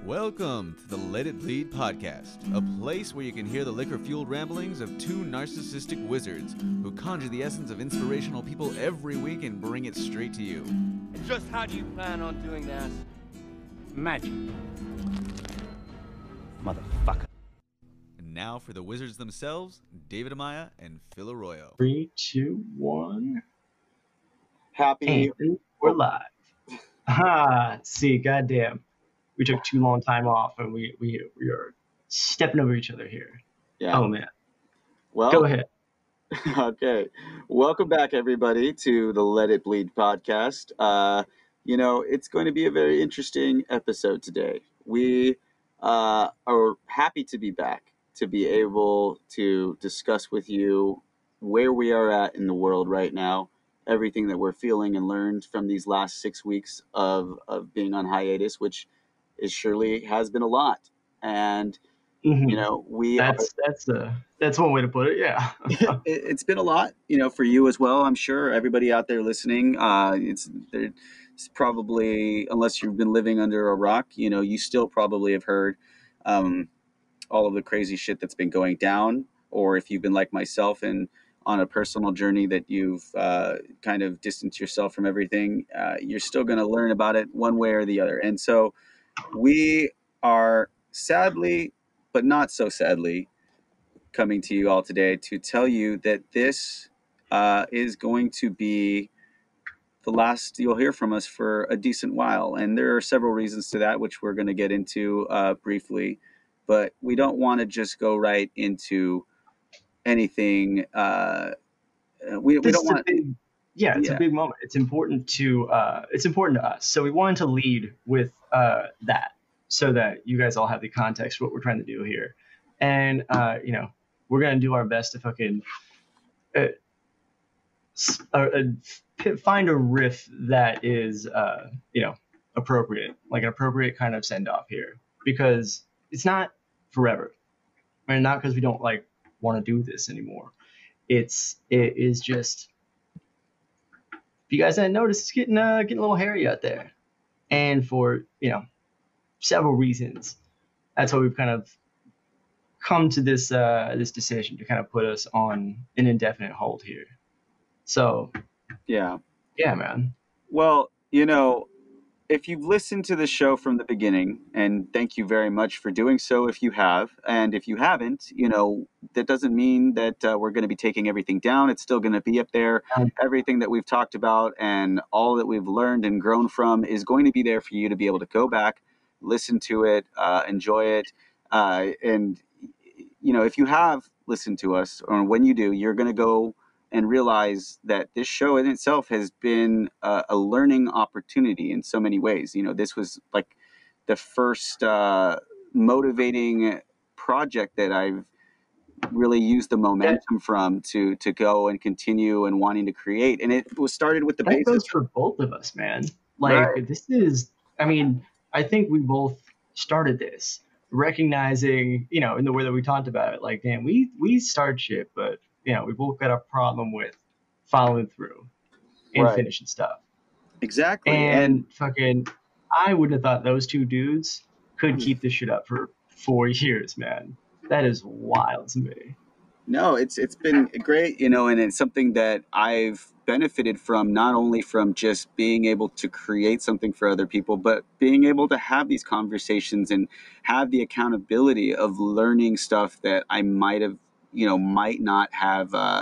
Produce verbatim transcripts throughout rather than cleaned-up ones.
Welcome to the Let It Bleed podcast, a place where you can hear the liquor-fueled ramblings of two narcissistic wizards who conjure the essence of inspirational people every week and bring it straight to you. Just how do you plan on doing that? Magic. Motherfucker. And now for the wizards themselves, David Amaya and Phil Arroyo. Three, two, one. Happy. And we're live. Ah, see, goddamn. We took too long time off, and we we we are stepping over each other here. Yeah. Oh man. Well, Go ahead. Okay. Welcome back, everybody, to the Let It Bleed podcast. Uh, you know, it's going to be a very interesting episode today. We uh, are happy to be back, to be able to discuss with you where we are at in the world right now, everything that we're feeling and learned from these last six weeks of, of being on hiatus, which is surely has been a lot. And, Mhm. you know, we That's are, that's uh that's one way to put it. Yeah. it, it's been a lot, you know, for you as well. I'm sure everybody out there listening, uh, it's, there- it's probably, unless you've been living under a rock, you know, you still probably have heard um, all of the crazy shit that's been going down. Or if you've been like myself and on a personal journey that you've uh, kind of distanced yourself from everything, uh, you're still going to learn about it one way or the other. And so we are sadly, but not so sadly, coming to you all today to tell you that this uh, is going to be the last you'll hear from us for a decent while. And there are several reasons to that, which we're going to get into uh, briefly. But we don't want to just go right into anything. Uh, we, we This don't is a want. big, yeah, it's Yeah. a big moment. It's important to uh, it's important to us. So we wanted to lead with uh, that, so that you guys all have the context for what we're trying to do here, and uh, you know, we're gonna do our best to fucking uh, s- uh, uh, p- find a riff that is uh, you know, appropriate, like an appropriate kind of send off here, because it's not forever, and not because we don't like want to do this anymore. It's it is just, if you guys hadn't noticed, it's getting uh, getting a little hairy out there, and for you know several reasons. That's why we've kind of come to this uh, this decision to kind of put us on an indefinite hold here. So Yeah. yeah, man. Well, you know, if you've listened to the show from the beginning, and thank you very much for doing so if you have, and if you haven't, you know, that doesn't mean that uh, we're going to be taking everything down. It's still going to be up there. Um, Everything that we've talked about and all that we've learned and grown from is going to be there for you to be able to go back, listen to it, uh, enjoy it. Uh, and, you know, if you have listened to us, or when you do, you're going to go and realize that this show in itself has been a, a learning opportunity in so many ways. You know, this was like the first uh, motivating project that I've really used the momentum from to to go and continue and wanting to create. And it was started with the that basis. goes for both of us, man. Like Right. this is, I mean, I think we both started this recognizing, you know, in the way that we talked about it, like, man, we we start shit, but you know, we both got a problem with following through and Right. finishing stuff. Exactly. And fucking, I wouldn't have thought those two dudes could keep this shit up for four years, man. That is wild to me. No, it's it's been great, you know, and it's something that I've benefited from, not only from just being able to create something for other people, but being able to have these conversations and have the accountability of learning stuff that I might have, you know, might not have uh,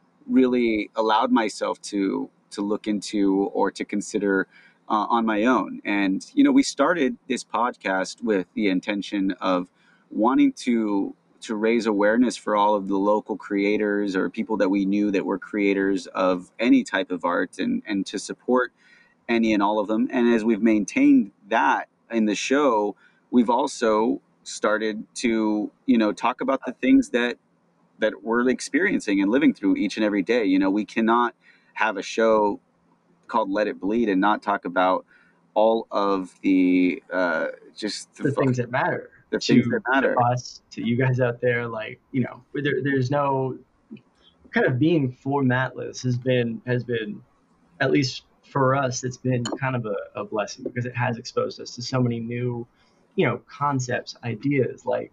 really allowed myself to to look into or to consider uh, on my own. And you know, we started this podcast with the intention of wanting to to raise awareness for all of the local creators or people that we knew that were creators of any type of art, and and to support any and all of them. And as we've maintained that in the show, we've also started to, you know, talk about the things that that we're experiencing and living through each and every day. You know, we cannot have a show called Let It Bleed and not talk about all of the uh, just the, The things that matter the to, things that matter. to us, to you guys out there, like, you know, there, there's no kind of being formatless has been has been, at least for us, it's been kind of a, a blessing, because it has exposed us to so many new you know, concepts, ideas. Like,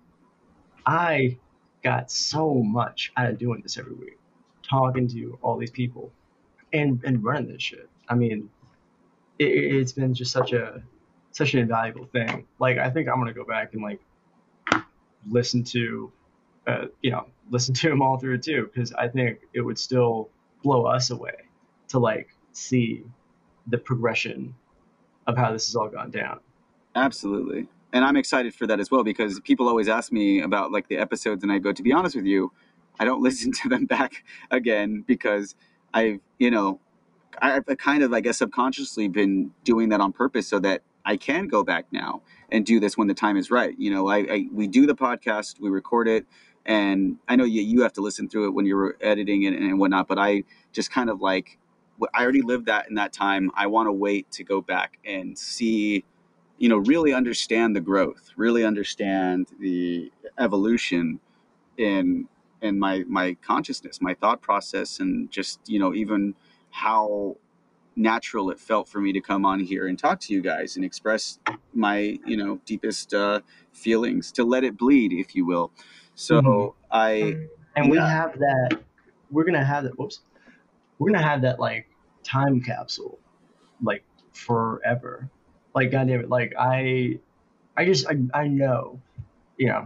I got so much out of doing this every week, talking to all these people and and running this shit. I mean, it, it's been just such a such an invaluable thing. Like, I think I'm gonna go back and like listen to, uh, you know, listen to them all through too, because I think it would still blow us away to like see the progression of how this has all gone down. Absolutely. And I'm excited for that as well, because people always ask me about like the episodes, and I go, to be honest with you, I don't listen to them back again because I've, you know, I've kind of, I guess, subconsciously been doing that on purpose so that I can go back now and do this when the time is right. You know, I, I we do the podcast, we record it, and I know you you have to listen through it when you're editing it and whatnot, but I just kind of like, I already lived that in that time. I want to wait to go back and see, you know, really understand the growth, really understand the evolution in in my my consciousness, my thought process, and just, you know, even how natural it felt for me to come on here and talk to you guys and express my, you know, deepest uh, feelings, to let it bleed, if you will. So Mhm. I, And we yeah, have that. We're gonna have that. Whoops. We're gonna have that like time capsule, like forever. Like, goddamn it. Like, I, I just, I, I know, you know,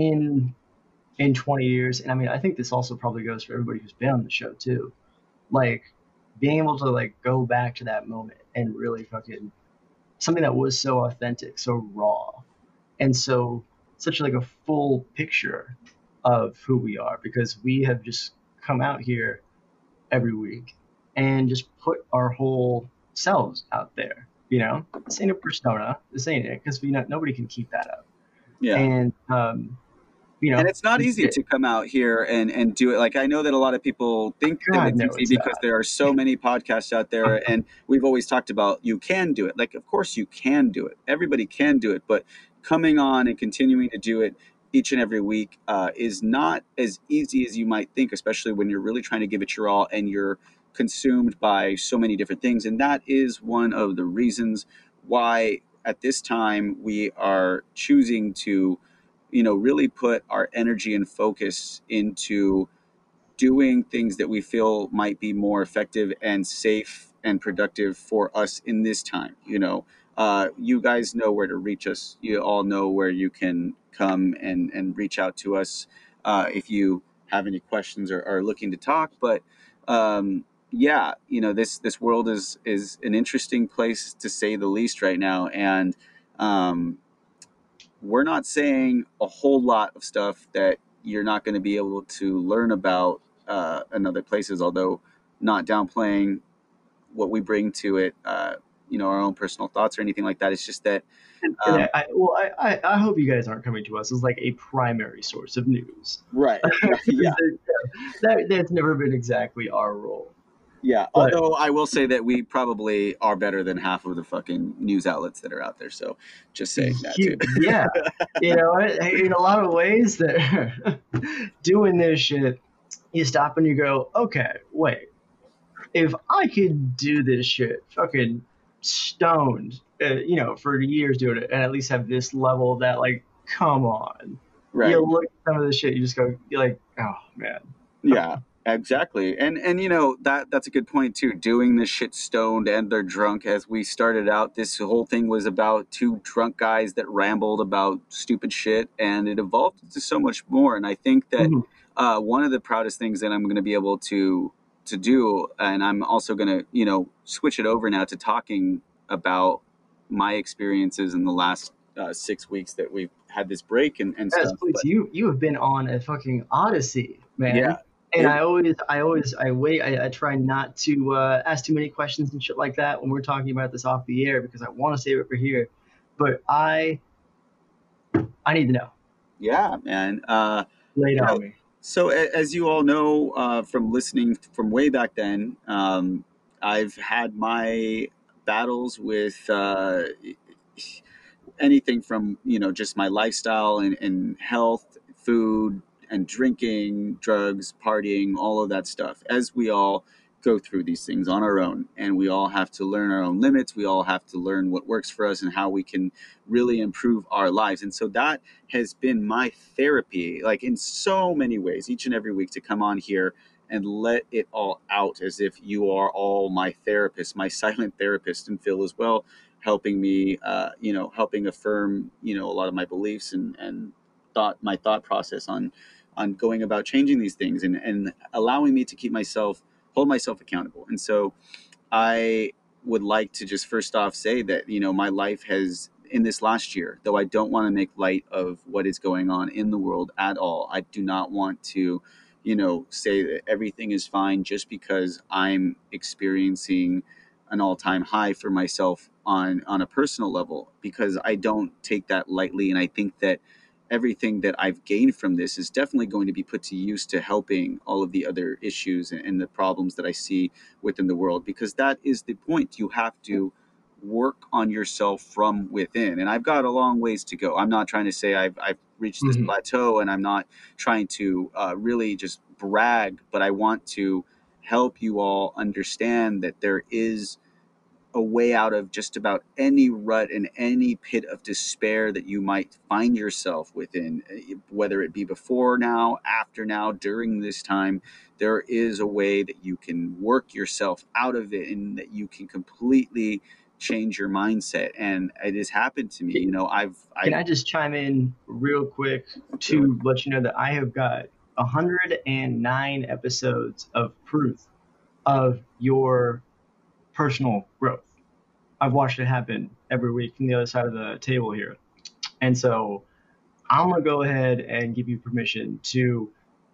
in in twenty years, and I mean, I think this also probably goes for everybody who's been on the show too. Like, being able to like go back to that moment and really fucking something that was so authentic, so raw, and so such like a full picture of who we are, because we have just come out here every week and just put our whole selves out there. You know, this ain't a persona. This ain't it, because we know nobody can keep that up. yeah. And um, you And know, it's not we easy did it. to come out here and, and do it. Like, I know that a lot of people think that God, it's no, easy it's because not. there are so many podcasts out there, and we've always talked about you can do it. Like, of course you can do it. Everybody can do it, but coming on and continuing to do it each and every week uh, is not as easy as you might think, especially when you're really trying to give it your all and you're consumed by so many different things. And that is one of the reasons why at this time we are choosing to, you know, really put our energy and focus into doing things that we feel might be more effective and safe and productive for us in this time. You know, uh, you guys know where to reach us. You all know where you can come and, and reach out to us uh, if you have any questions or are looking to talk. But um, yeah, you know, this this world is is an interesting place to say the least right now, and um, we're not saying a whole lot of stuff that you're not going to be able to learn about uh, in other places, although not downplaying what we bring to it, uh, you know, our own personal thoughts or anything like that. It's just that, And um, I, I well, I, I, I hope you guys aren't coming to us as like a primary source of news. right. Yeah. that, that's never been exactly our role. Yeah. But Although I will say that we probably are better than half of the fucking news outlets that are out there. So just saying that too. you, yeah, you know, in a lot of ways, that doing this shit, you stop and you go, okay, wait, if I could do this shit fucking stoned, uh, you know, for years doing it, and at least have this level of that, like, come on. Right. You look at some of this shit, you just go, you're like, oh man. Yeah, exactly. And and you know, that that's a good point too. Doing this shit stoned and they're drunk. As we started out, this whole thing was about two drunk guys that rambled about stupid shit, and it evolved into so much more. And I think that Mhm. uh, one of the proudest things that I'm going to be able to to do, and I'm also going to, you know, switch it over now to talking about my experiences in the last uh, six weeks that we've had this break and, and Yes, stuff. please. But You you have been on a fucking odyssey, yeah, man. And it I always I always I wait I, I try not to uh, ask too many questions and shit like that when we're talking about this off the air, because I want to save it for here. But I I need to know. yeah, man. Uh, Lay it you know, on me. so a- as you all know uh, from listening from way back then, um, I've had my battles with uh, anything from, you know, just my lifestyle and, and health, food and drinking, drugs, partying, all of that stuff, as we all go through these things on our own, and we all have to learn our own limits. We all have to learn what works for us and how we can really improve our lives. And so that has been my therapy, like in so many ways, each and every week, to come on here and let it all out, as if you are all my therapist, my silent therapist, and Phil as well, helping me, uh, you know, helping affirm, you know, a lot of my beliefs and, and thought, my thought process on, on going about changing these things, and, and allowing me to keep myself, hold myself accountable. And so I would like to just first off say that, you know, my life has, in this last year, though I don't want to make light of what is going on in the world at all. I do not want to, you know, say that everything is fine just because I'm experiencing an all-time high for myself on, on a personal level, because I don't take that lightly. And I think that everything that I've gained from this is definitely going to be put to use to helping all of the other issues and, and the problems that I see within the world, because that is the point. You have to work on yourself from within. And I've got a long ways to go. I'm not trying to say I've, I've reached this Mhm. plateau, and I'm not trying to uh, really just brag, but I want to help you all understand that there is a way out of just about any rut and any pit of despair that you might find yourself within, eh, whether it be before now, after now, during this time. There is a way that you can work yourself out of it, and that you can completely change your mindset. And it has happened to me. You know, I've, Can I've I just chime in real quick to let you know that I have got one hundred nine episodes of proof of your personal growth. I've watched it happen every week from the other side of the table here. And so I'm going to go ahead and give you permission to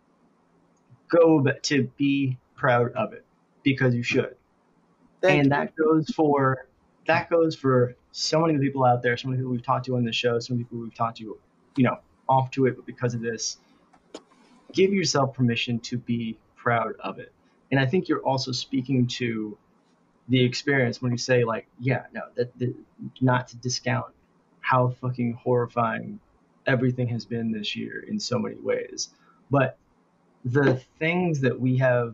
go ba- to be proud of it, because you should. thank And you. that goes for that goes for so many people out there, so many people we've talked to on the show, so many people we've talked to, you know, off to it, but because of this, give yourself permission to be proud of it. And I think you're also speaking to the experience when you say, like, yeah, no, that, that not to discount how fucking horrifying everything has been this year in so many ways, but the things that we have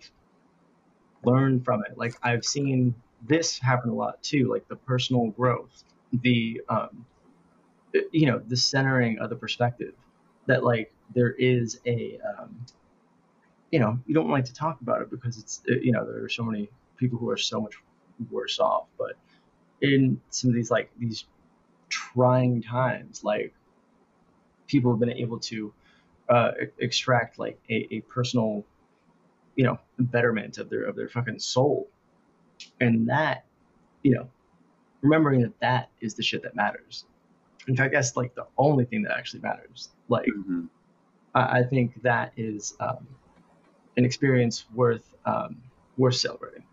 learned from it, like I've seen this happen a lot too, like the personal growth, the um, you know, the centering of the perspective, that like there is a um, you know, you don't like to talk about it because it's, you know, there are so many people who are so much worse off, but in some of these like these trying times, like people have been able to uh, e- extract like a, a personal, you know, betterment of their of their fucking soul, and that, you know, remembering that that is the shit that matters. In fact, that's like the only thing that actually matters. Like Mhm. I, I think that is um, an experience worth um, worth celebrating.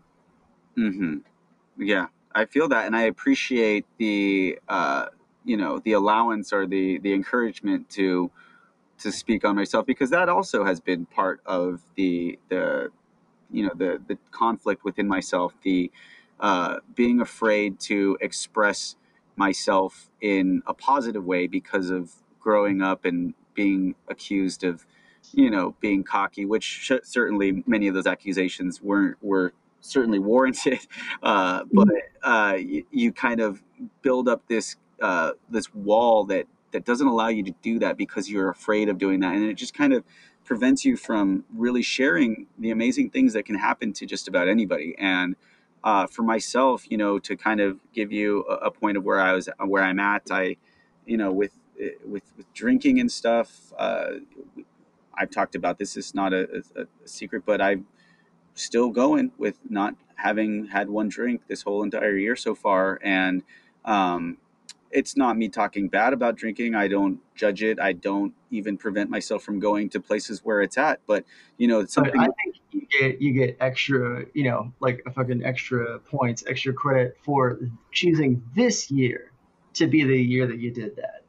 hmm Yeah, I feel that, and I appreciate the, uh, you know, the allowance or the the encouragement to to speak on myself, because that also has been part of the the you know the the conflict within myself, the uh, being afraid to express myself in a positive way because of growing up and being accused of, you know, being cocky, which sh- certainly many of those accusations weren't were certainly warranted, uh, but uh, you, you kind of build up this uh, this wall that that doesn't allow you to do that because you're afraid of doing that, and it just kind of prevents you from really sharing the amazing things that can happen to just about anybody. And uh, for myself, you know, to kind of give you a, a point of where I was, where I'm at, I, you know, with with, with drinking and stuff, uh, I've talked about this. It's not a, a, a secret, but I'm still going with not having had one drink this whole entire year so far. And um, it's not me talking bad about drinking. I don't judge it. I don't even prevent myself from going to places where it's at. But, you know, it's But I something. think you get you get extra, you know, like a fucking extra points, extra credit for choosing this year to be the year that you did that.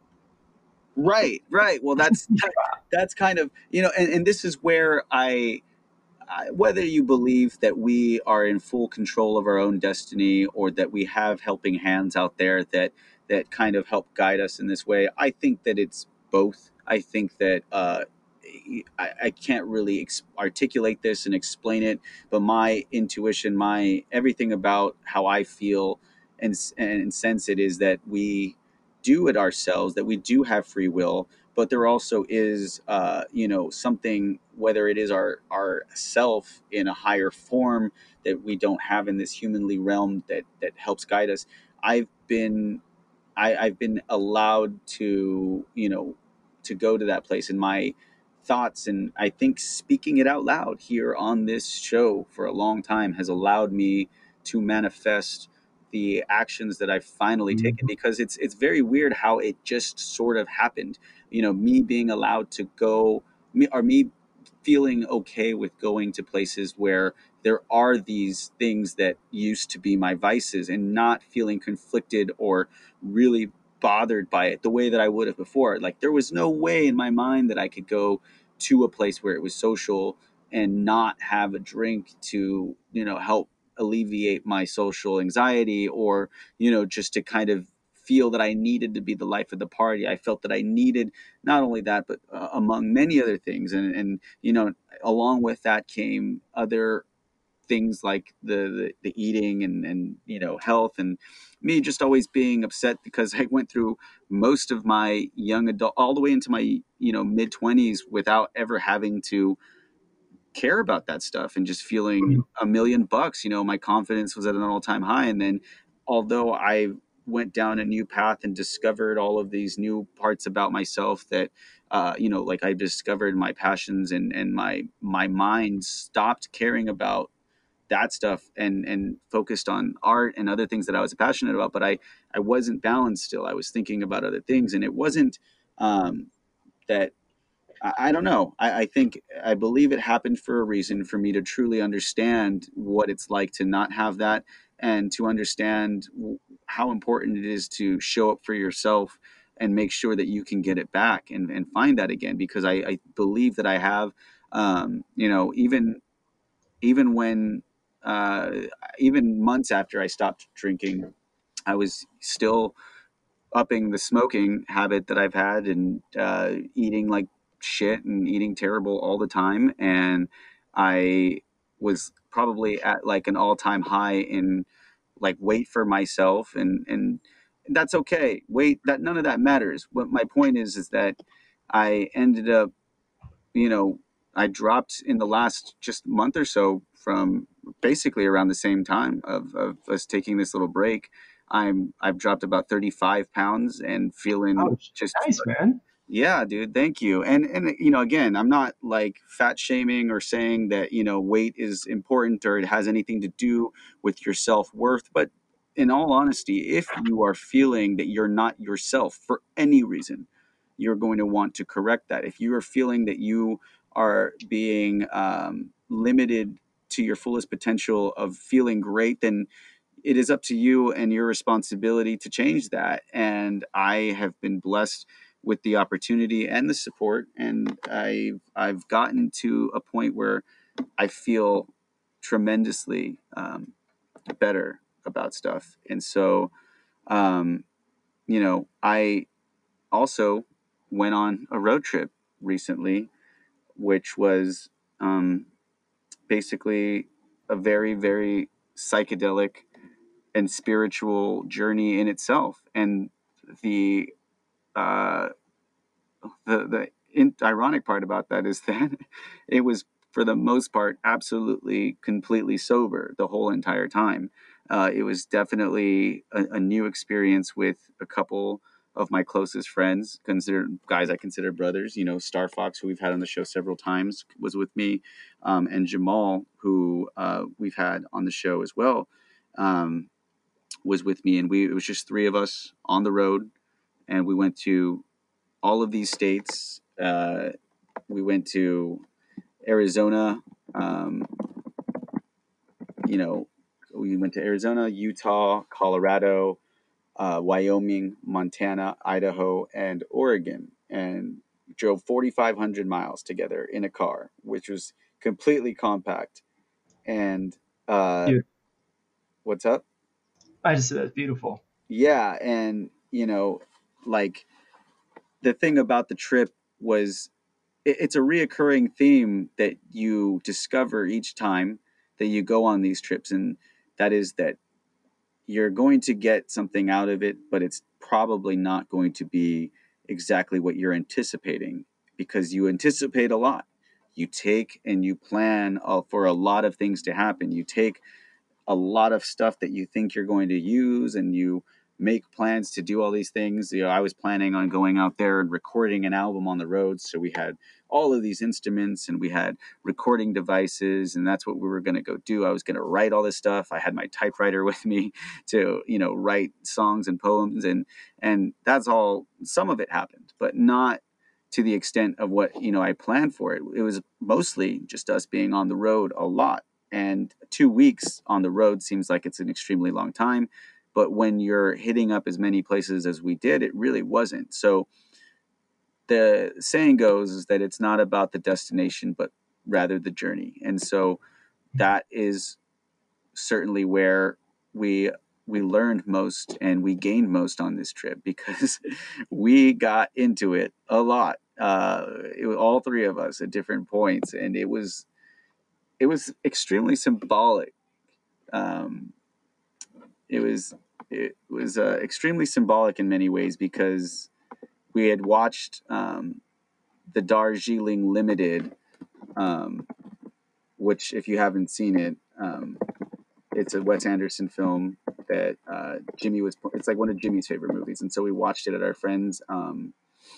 Right, right. Well, that's that's kind of, you know, and, and this is where I, I, whether you believe that we are in full control of our own destiny, or that we have helping hands out there that that kind of help guide us in this way, I think that it's both. I think that uh, I, I can't really ex- articulate this and explain it, but my intuition, my everything about how I feel and s- and sense it is that we do it ourselves, that we do have free will, but there also is, uh, you know, something, whether it is our our self in a higher form that we don't have in this humanly realm that that helps guide us. I've been I, I've been allowed to, you know, to go to that place in my thoughts. And I think speaking it out loud here on this show for a long time has allowed me to manifest the actions that I've finally taken, because it's it's very weird how it just sort of happened. You know, me being allowed to go, me or me feeling okay with going to places where there are these things that used to be my vices, and not feeling conflicted or really bothered by it the way that I would have before. Like, there was no way in my mind that I could go to a place where it was social and not have a drink to, you know, help alleviate my social anxiety, or, you know, just to kind of feel that I needed to be the life of the party. I felt that I needed not only that, but uh, among many other things. And, and, you know, along with that came other things like the, the, the eating and, and, you know, health, and me just always being upset because I went through most of my young adult, all the way into my, you know, mid twenties without ever having to care about that stuff, and just feeling a million bucks. You know, my confidence was at an all time high. And then, although I went down a new path and discovered all of these new parts about myself that, uh, you know, like I discovered my passions, and, and my, my mind stopped caring about that stuff, and and focused on art and other things that I was passionate about. But I I wasn't balanced still. I was thinking about other things, and it wasn't um, that I, I don't know. I, I think I believe it happened for a reason, for me to truly understand what it's like to not have that, and to understand w- how important it is to show up for yourself and make sure that you can get it back, and, and find that again. Because I, I believe that I have, um, you know, even even when uh, even months after I stopped drinking, I was still upping the smoking habit that I've had, and uh, eating like shit and eating terrible all the time. And I was probably at like an all time high in like weight for myself, and and that's okay. Weight, that none of that matters. What my point is is that I ended up, you know, I dropped in the last just month or so, from basically around the same time of, of us taking this little break. I'm I've dropped about thirty-five pounds, and feeling Oh, just, nice, man. yeah, dude, thank you. And and you know, again, I'm not like fat shaming or saying that, you know, weight is important or it has anything to do with your self-worth, but in all honesty, if you are feeling that you're not yourself for any reason, you're going to want to correct that. If you are feeling that you are being um, limited to your fullest potential of feeling great, then it is up to you and your responsibility to change that. And I have been blessed with the opportunity and the support, and I've I've gotten to a point where I feel tremendously um, better about stuff. And so, um, you know, I also went on a road trip recently, which was um, basically a very, very psychedelic and spiritual journey in itself. And the uh, the the in- ironic part about that is that it was, for the most part, absolutely completely sober the whole entire time. Uh, it was definitely a, a new experience with a couple of my closest friends, considered guys I consider brothers. You know, Star Fox, who we've had on the show several times, was with me, um, and Jamal, who uh, we've had on the show as well, um, was with me. And we it was just three of us on the road, and we went to all of these states. Uh, we went to Arizona. Um, you know, we went to Arizona, Utah, Colorado, uh, Wyoming, Montana, Idaho, and Oregon, and drove forty-five hundred miles together in a car, which was completely compact. And uh, Dude, what's up? I just said that's beautiful. Yeah, and you know, like, the thing about the trip was it, it's a reoccurring theme that you discover each time that you go on these trips, and that is that you're going to get something out of it, but it's probably not going to be exactly what you're anticipating, because you anticipate a lot. You take and you plan uh, for a lot of things to happen. You take a lot of stuff that you think you're going to use, and you make plans to do all these things. You know, I was planning on going out there and recording an album on the road. So we had all of these instruments and we had recording devices, and that's what we were going to go do. I was going to write all this stuff. I had my typewriter with me to, you know, write songs and poems, and, and that's all. Some of it happened, but not to the extent of what, you know, I planned for it. It was mostly just us being on the road a lot. And two weeks on the road seems like it's an extremely long time. But when you're hitting up as many places as we did, it really wasn't. So the saying goes is that it's not about the destination, but rather the journey. And so that is certainly where we we learned most and we gained most on this trip, because we got into it a lot. Uh, it was all three of us at different points, and it was it was extremely symbolic. Um, it was it was uh, extremely symbolic in many ways, because we had watched um, the Darjeeling Limited, um, which, if you haven't seen it, um, it's a Wes Anderson film that uh, Jimmy was. It's like one of Jimmy's favorite movies, and so we watched it at our friend's um,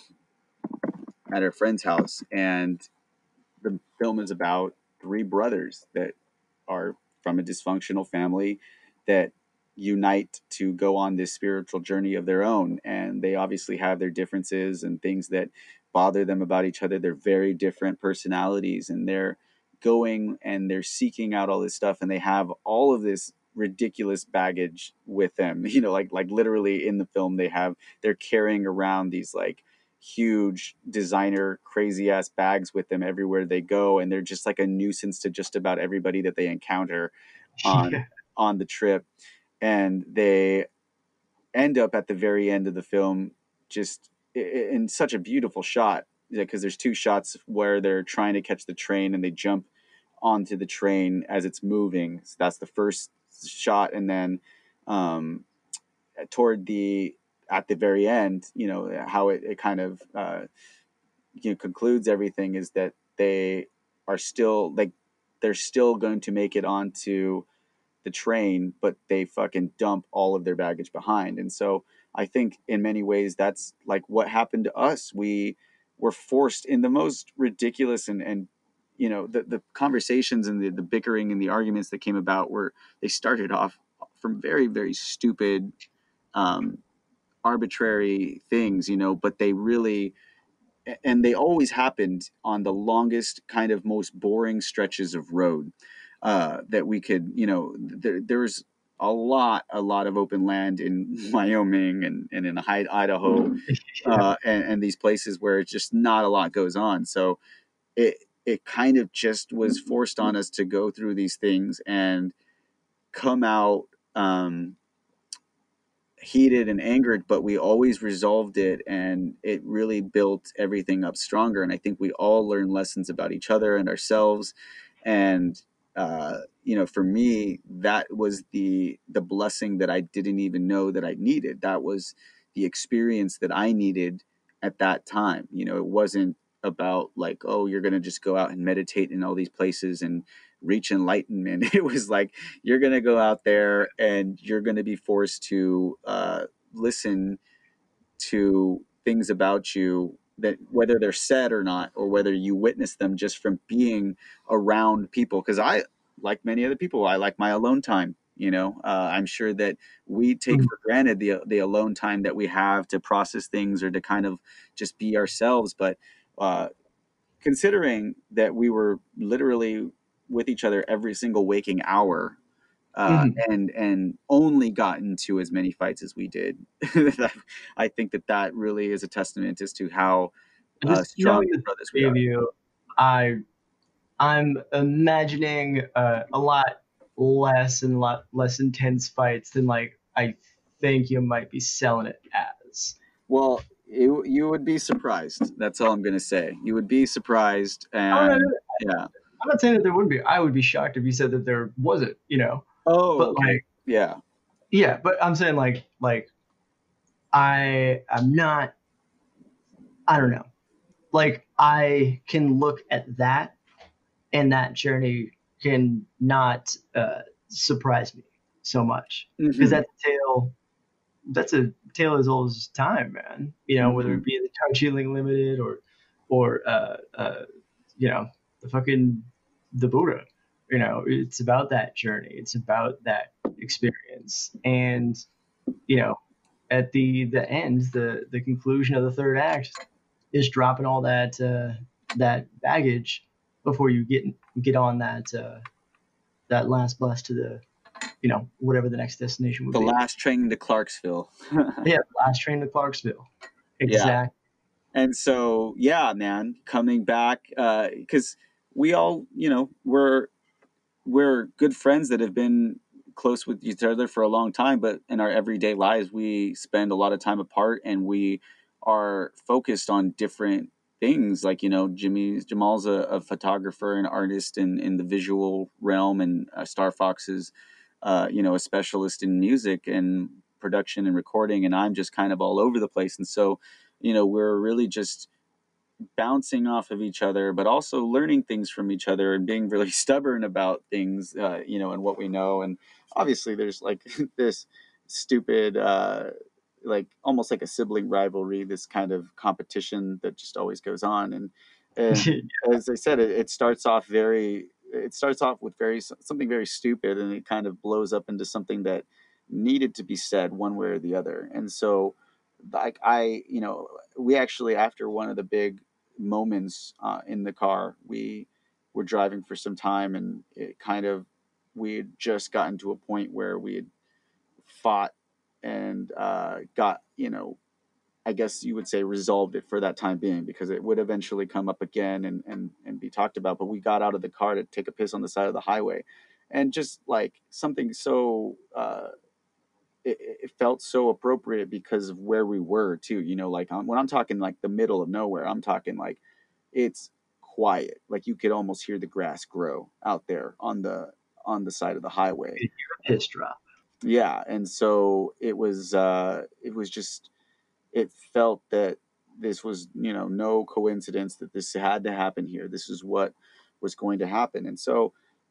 at our friend's house. And the film is about three brothers that are from a dysfunctional family that unite to go on this spiritual journey of their own. And they obviously have their differences and things that bother them about each other. They're very different personalities, and they're going and they're seeking out all this stuff, and they have all of this ridiculous baggage with them. You know, like like literally in the film, they have they're carrying around these like huge designer crazy ass bags with them everywhere they go, and they're just like a nuisance to just about everybody that they encounter on Yeah. on the trip. And they end up at the very end of the film just in such a beautiful shot, because there's two shots where they're trying to catch the train and they jump onto the train as it's moving. So that's the first shot. And then um, toward the at the very end, you know, how it, it kind of uh, you know, concludes everything is that they are still like they're still going to make it onto the train, but they fucking dump all of their baggage behind. And so I think in many ways that's like what happened to us. We were forced in the most ridiculous and, and you know, the, the conversations and the, the bickering and the arguments that came about were, they started off from very, very stupid, um, arbitrary things, you know, but they really, and they always happened on the longest, kind of most boring stretches of road. Uh, that we could, you know, there, there's a lot, a lot of open land in Wyoming and, and in Idaho, uh, and, and these places where it's just not a lot goes on. So it, it kind of just was forced on us to go through these things and come out um, heated and angered, but we always resolved it, and it really built everything up stronger. And I think we all learned lessons about each other and ourselves. And Uh, you know, for me, that was the the blessing that I didn't even know that I needed. That was the experience that I needed at that time. You know, it wasn't about like, oh, you're going to just go out and meditate in all these places and reach enlightenment. It was like, you're going to go out there and you're going to be forced to uh, listen to things about you, that whether they're said or not, or whether you witness them just from being around people. Because I, like many other people, I like my alone time. You know, uh, I'm sure that we take Mhm. for granted the the alone time that we have to process things or to kind of just be ourselves. But uh, considering that we were literally with each other every single waking hour, uh, Mhm. and and only got into as many fights as we did, I think that that really is a testament as to how uh, Just strong knowing the brothers we three of are. you, I I'm imagining uh, a lot less and lot less intense fights than like I think you might be selling it as. Well, you you would be surprised. That's all I'm gonna say. You would be surprised, Oh, no, no, and no. yeah. I'm not saying that there wouldn't be. I would be shocked if you said that there wasn't, you know. Oh, But okay. like, Yeah. yeah, but I'm saying like like I am not. I don't know. Like I can look at that, and that journey can not uh, surprise me so much because hmm that's a tale. That's a tale as old as time, man. You know, whether hmm it be the Darjeeling Limited or or uh, uh, you know the fucking the Buddha. You know, it's about that journey. It's about that experience, and you know, at the the end, the the conclusion of the third act is dropping all that uh, that baggage before you get get on that uh, that last bus to the you know whatever the next destination would The be. last train to Clarksville. Yeah, last train to Clarksville. Yeah. Exactly. And so, yeah, man, coming back, because we all, you know, we're we're good friends that have been close with each other for a long time, but in our everyday lives, we spend a lot of time apart, and we are focused on different things. Like, you know, Jimmy Jamal's a, a photographer and artist in in the visual realm, and uh, Star Fox is, uh, you know, a specialist in music and production and recording, and I'm just kind of all over the place. And so, you know, we're really just bouncing off of each other, but also learning things from each other and being really stubborn about things, uh, you know, and what we know. And obviously, there's like this stupid, uh, like almost like a sibling rivalry, this kind of competition that just always goes on. And and as I said, it, it starts off very, it starts off with very something very stupid, and it kind of blows up into something that needed to be said one way or the other. And so, like I, you know, we actually after one of the big moments uh, in the car. We were driving for some time, and it kind of we had just gotten to a point where we had fought and uh, got you know I guess you would say resolved it for that time being, because it would eventually come up again and and and be talked about. But we got out of the car to take a piss on the side of the highway, and just like something so. Uh, it, it felt so appropriate because of where we were too. You know, like I'm, when I'm talking like the middle of nowhere, I'm talking like it's quiet. Like you could almost hear the grass grow out there on the on the side of the highway. Piss drop. Yeah, and so it was uh it was just it felt that this was, you know, no coincidence that this had to happen here. This is what was going to happen. And so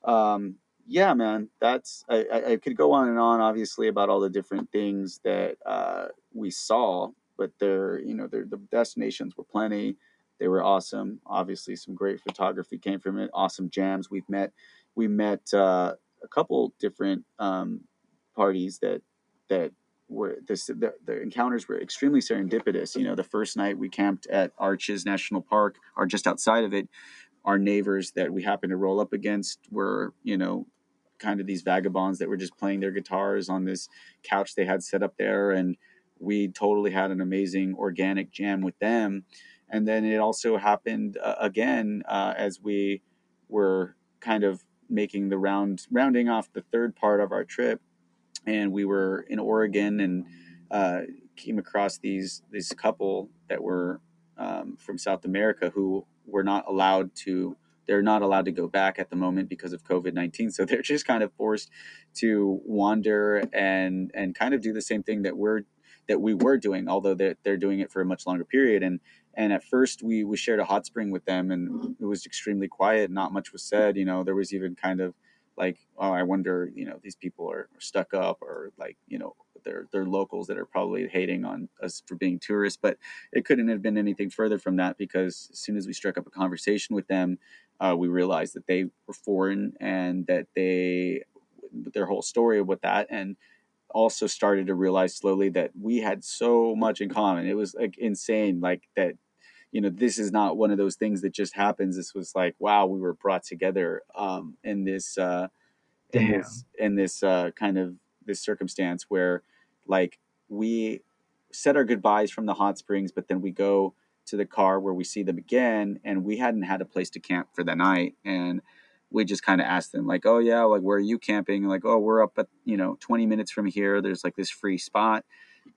um yeah, man, that's I, I I could go on and on obviously about all the different things that uh we saw, but there, you know, there the destinations were plenty. They were awesome. Obviously some great photography came from it. Awesome jams. We've met we met uh a couple different um parties that that were this the, the encounters were extremely serendipitous. You know, the first night we camped at Arches National Park, or just outside of it. Our neighbors that we happened to roll up against were, you know, kind of these vagabonds that were just playing their guitars on this couch they had set up there, and we totally had an amazing organic jam with them. And then it also happened uh, again uh, as we were kind of making the round rounding off the third part of our trip, and we were in Oregon, and uh, came across these this couple that were um, from South America, who were not allowed to. They're not allowed to go back at the moment because of COVID nineteen. So they're just kind of forced to wander and and kind of do the same thing that we're that we were doing, although they're, they're doing it for a much longer period. And and at first we we shared a hot spring with them, and it was extremely quiet. Not much was said. You know, there was even kind of like, oh, I wonder, you know, these people are, are stuck up, or like, you know, they're they're locals that are probably hating on us for being tourists. But it couldn't have been anything further from that, because as soon as we struck up a conversation with them, uh, we realized that they were foreign, and that they their whole story with that, and also started to realize slowly that we had so much in common. It was like insane, like that, you know, this is not one of those things that just happens. This was like, wow, we were brought together um, in this, uh, in Damn. this, in this uh, kind of this circumstance where, like, we said our goodbyes from the hot springs, but then we go to the car where we see them again, and we hadn't had a place to camp for the night, and we just kind of asked them like, oh yeah, like where are you camping? Like, oh, we're up at, you know, twenty minutes from here. There's like this free spot.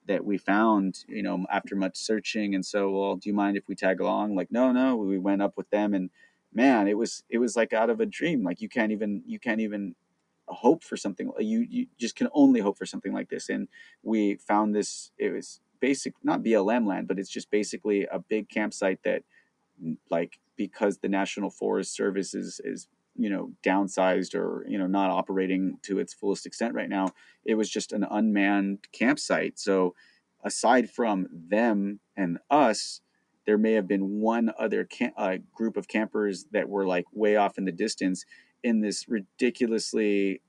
that we found, you know, after much searching. And so, well, do you mind if we tag along? Like, no, no. We went up with them, and man, it was it was like out of a dream. Like you can't even you can't even hope for something. You you just can only hope for something like this. And we found this. It was basic, not B L M land, but it's just basically a big campsite that, like, because the National Forest Service is is you know downsized or you know not operating to its fullest extent right now, it was just an unmanned campsite. So aside from them and us, there may have been one other camp, uh, group of campers that were like way off in the distance in this ridiculously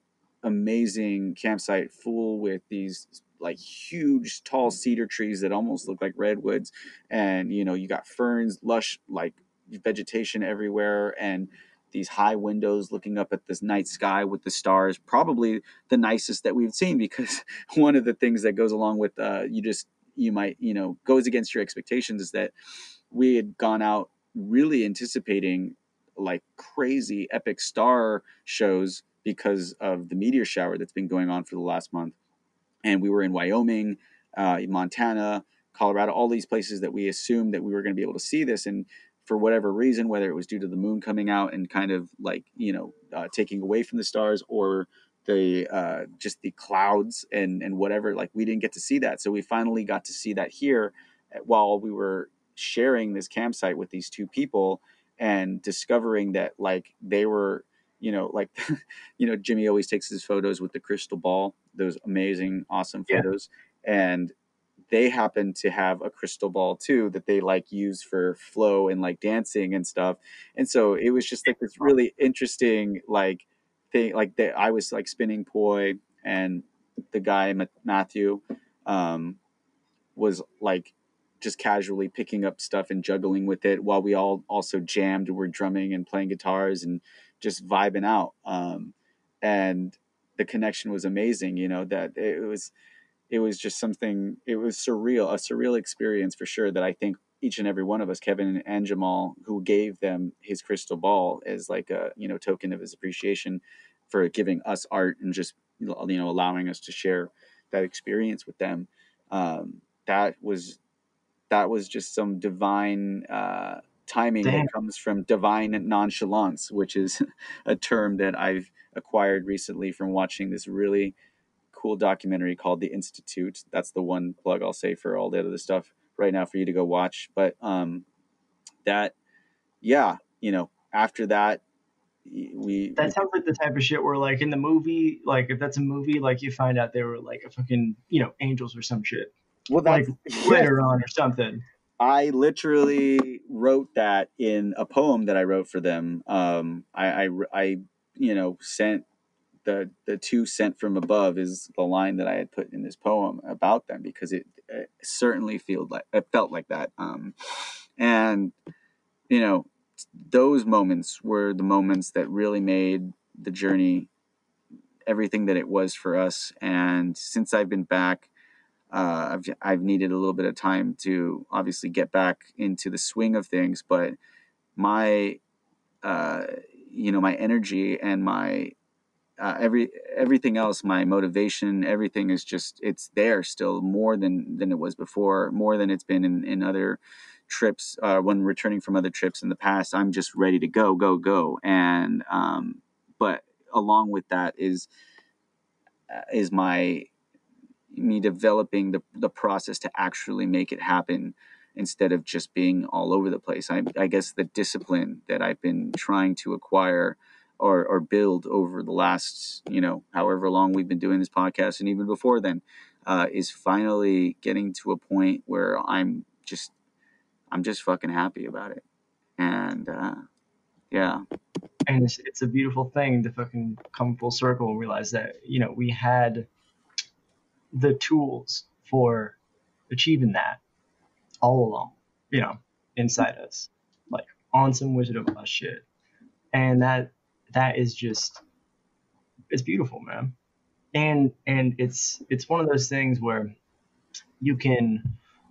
amazing campsite full with these like huge tall cedar trees that almost look like redwoods, and you know you got ferns, lush like vegetation everywhere, and these high windows looking up at this night sky with the stars, probably the nicest that we've seen, because one of the things that goes along with uh you just you might you know goes against your expectations is that we had gone out really anticipating like crazy epic star shows because of the meteor shower that's been going on for the last month. And we were in Wyoming, uh, Montana, Colorado, all these places that we assumed that we were going to be able to see this. And for whatever reason, whether it was due to the moon coming out and kind of like, you know, uh, taking away from the stars, or the uh, just the clouds and, and whatever, like we didn't get to see that. So we finally got to see that here while we were sharing this campsite with these two people, and discovering that like they were, you know, like, you know, Jimmy always takes his photos with the crystal ball, those amazing, awesome photos. Yeah. And they happen to have a crystal ball too, that they like use for flow and like dancing and stuff. And so it was just like this really interesting, like thing, like that I was like spinning poi, and the guy, Matthew, um, was like just casually picking up stuff and juggling with it while we all also jammed and were drumming and playing guitars and just vibing out. Um, and the connection was amazing, you know, that it was, it was just something, it was surreal, a surreal experience for sure, that I think each and every one of us, Kevin and Jamal, who gave them his crystal ball as like a, you know, token of his appreciation for giving us art and just, you know, allowing us to share that experience with them. Um, that was, that was just some divine, uh, timing Damn. that comes from divine nonchalance, which is a term that I've acquired recently from watching this really cool documentary called The Institute. That's the one plug I'll say for all the other stuff right now for you to go watch. But um, that, yeah, you know, after that, we that sounds like the type of shit where like in the movie, like if that's a movie, like you find out they were like a fucking, you know, angels or some shit. Well, that's like later on or something. I literally wrote that in a poem that I wrote for them. Um, I, I, I, you know, sent the the two sent from above is the line that I had put in this poem about them, because it, it certainly felt like it felt like that. Um, and you know, those moments were the moments that really made the journey everything that it was for us. And since I've been back, Uh, I've I've needed a little bit of time to obviously get back into the swing of things, but my, uh, you know, my energy and my uh, every everything else, my motivation, everything is just, it's there still more than than it was before, more than it's been in, in other trips. Uh, when returning from other trips in the past, I'm just ready to go, go, go. And um, but along with that is uh, is my me developing the, the process to actually make it happen, instead of just being all over the place. I, I guess the discipline that I've been trying to acquire or, or build over the last, you know, however long we've been doing this podcast, and even before then, uh, is finally getting to a point where I'm just, I'm just fucking happy about it. And, uh, yeah. And it's, it's a beautiful thing to fucking come full circle and realize that, you know, we had the tools for achieving that all along, you know, inside us, like on some Wizard of Oz shit. And that, that is just, it's beautiful, man. And, and it's, it's one of those things where you can,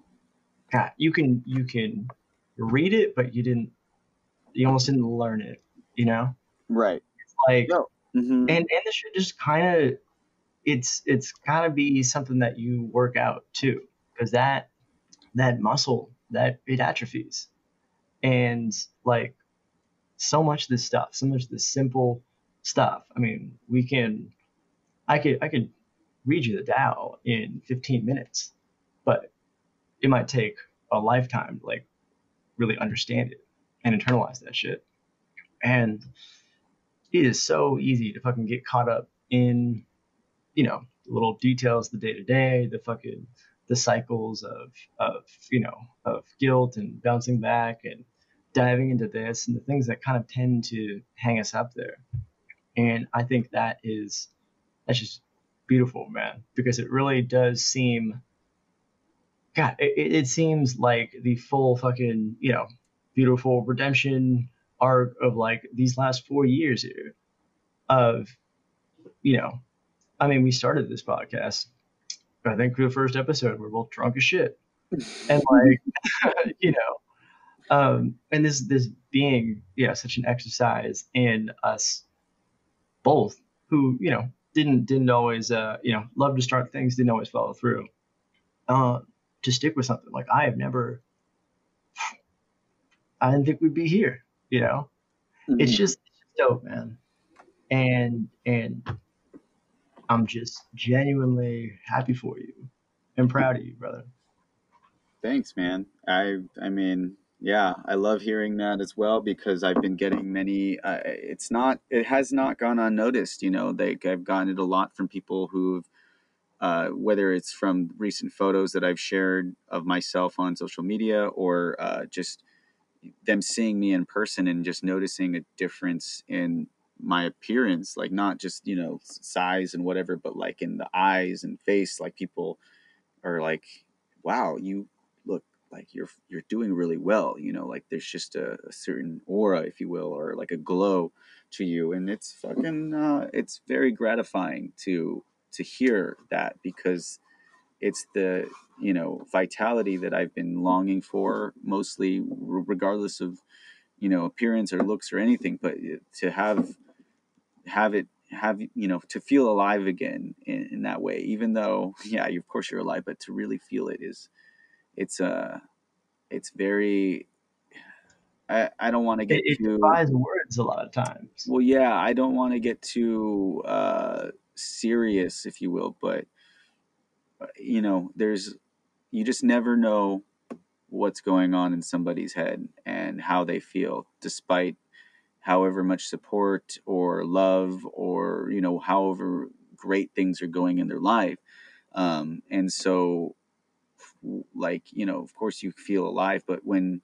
God, you can, you can read it, but you didn't, you almost didn't learn it, you know? Right. It's like, no. mm-hmm. and, and this shit just kind of, it's, it's gotta be something that you work out too. because that that muscle that it atrophies, and like so much of this stuff, so much of this simple stuff. I mean, we can, I could I could read you the Tao in fifteen minutes, but it might take a lifetime to like really understand it and internalize that shit. And it is so easy to fucking get caught up in, you know, the little details, the day to day, the fucking the cycles of of you know of guilt and bouncing back and diving into this and the things that kind of tend to hang us up there. And I think that is that's just beautiful, man, because it really does seem, God, it, it seems like the full fucking, you know, beautiful redemption arc of like these last four years here of, you know, I mean, we started this podcast, I think for the first episode, we're both drunk as shit. And like, you know, um, and this, this being, you know, such an exercise in us both who, you know, didn't, didn't always, uh, you know, love to start things, didn't always follow through, uh, to stick with something. Like I have never, I didn't think we'd be here, you know, Mhm. it's just it's just dope, man. And, and I'm just genuinely happy for you and proud of you, brother. Thanks, man. I I mean, yeah, I love hearing that as well because I've been getting many. Uh, it's not. It has not gone unnoticed. You know, like I've gotten it a lot from people who've, uh, whether it's from recent photos that I've shared of myself on social media or uh, just them seeing me in person and just noticing a difference in my appearance, like not just you know size and whatever, but like in the eyes and face. Like people are like, wow, you look like you're you're doing really well, you know, like there's just a, a certain aura, if you will, or like a glow to you. And it's fucking uh it's very gratifying to to hear that because it's the you know vitality that I've been longing for, mostly r- regardless of you know appearance or looks or anything, but to have have it have you know to feel alive again in, in that way, even though yeah you, of course you're alive, but to really feel it is it's uh it's very i i don't want to It, get it too defies words a lot of times. well yeah I don't want to get too uh serious, if you will, but uh, you know there's you just never know what's going on in somebody's head and how they feel despite however much support or love or you know however great things are going in their life. Um, and so like you know of course you feel alive, but when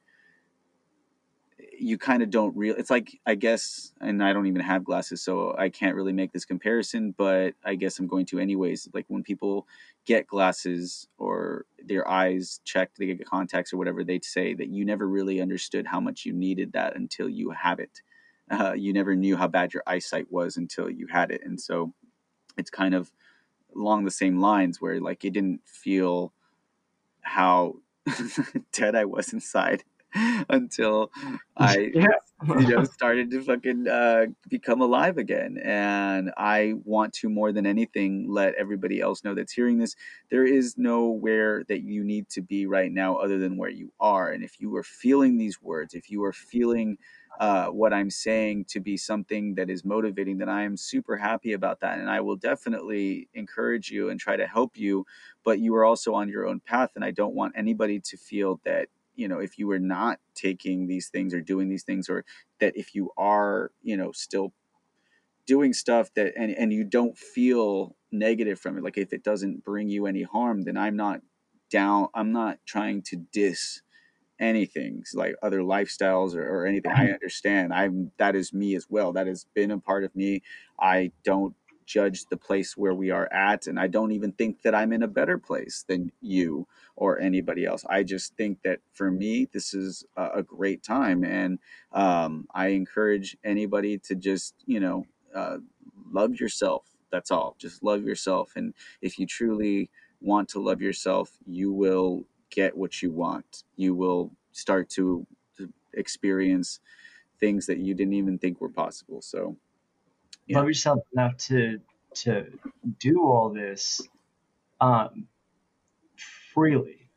you kind of don't real it's like I guess, and I don't even have glasses so I can't really make this comparison, but I guess I'm going to anyways. Like when people get glasses or their eyes checked, they get contacts or whatever, they say that you never really understood how much you needed that until you have it. Uh, you never knew how bad your eyesight was until you had it. And so it's kind of along the same lines where like you didn't feel how dead I was inside until I Yeah. you know started to fucking uh, become alive again. And I want to more than anything let everybody else know that's hearing this, there is nowhere that you need to be right now other than where you are. And if you are feeling these words, if you are feeling uh, what I'm saying to be something that is motivating, then I am super happy about that, and I will definitely encourage you and try to help you. But you are also on your own path, and I don't want anybody to feel that you know if you are not taking these things or doing these things, or that if you are you know still doing stuff that and, and you don't feel negative from it, like if it doesn't bring you any harm, then I'm not down I'm not trying to diss anything like other lifestyles or, or anything. I understand. I'm that is me as well. That has been a part of me. I don't judge the place where we are at, and I don't even think that I'm in a better place than you or anybody else. I just think that for me this is a, a great time, and um, I encourage anybody to just you know uh, love yourself. That's all. Just love yourself, and if you truly want to love yourself, you will get what you want. You will start to, to experience things that you didn't even think were possible. So, yeah. Love yourself enough to to do all this um, freely,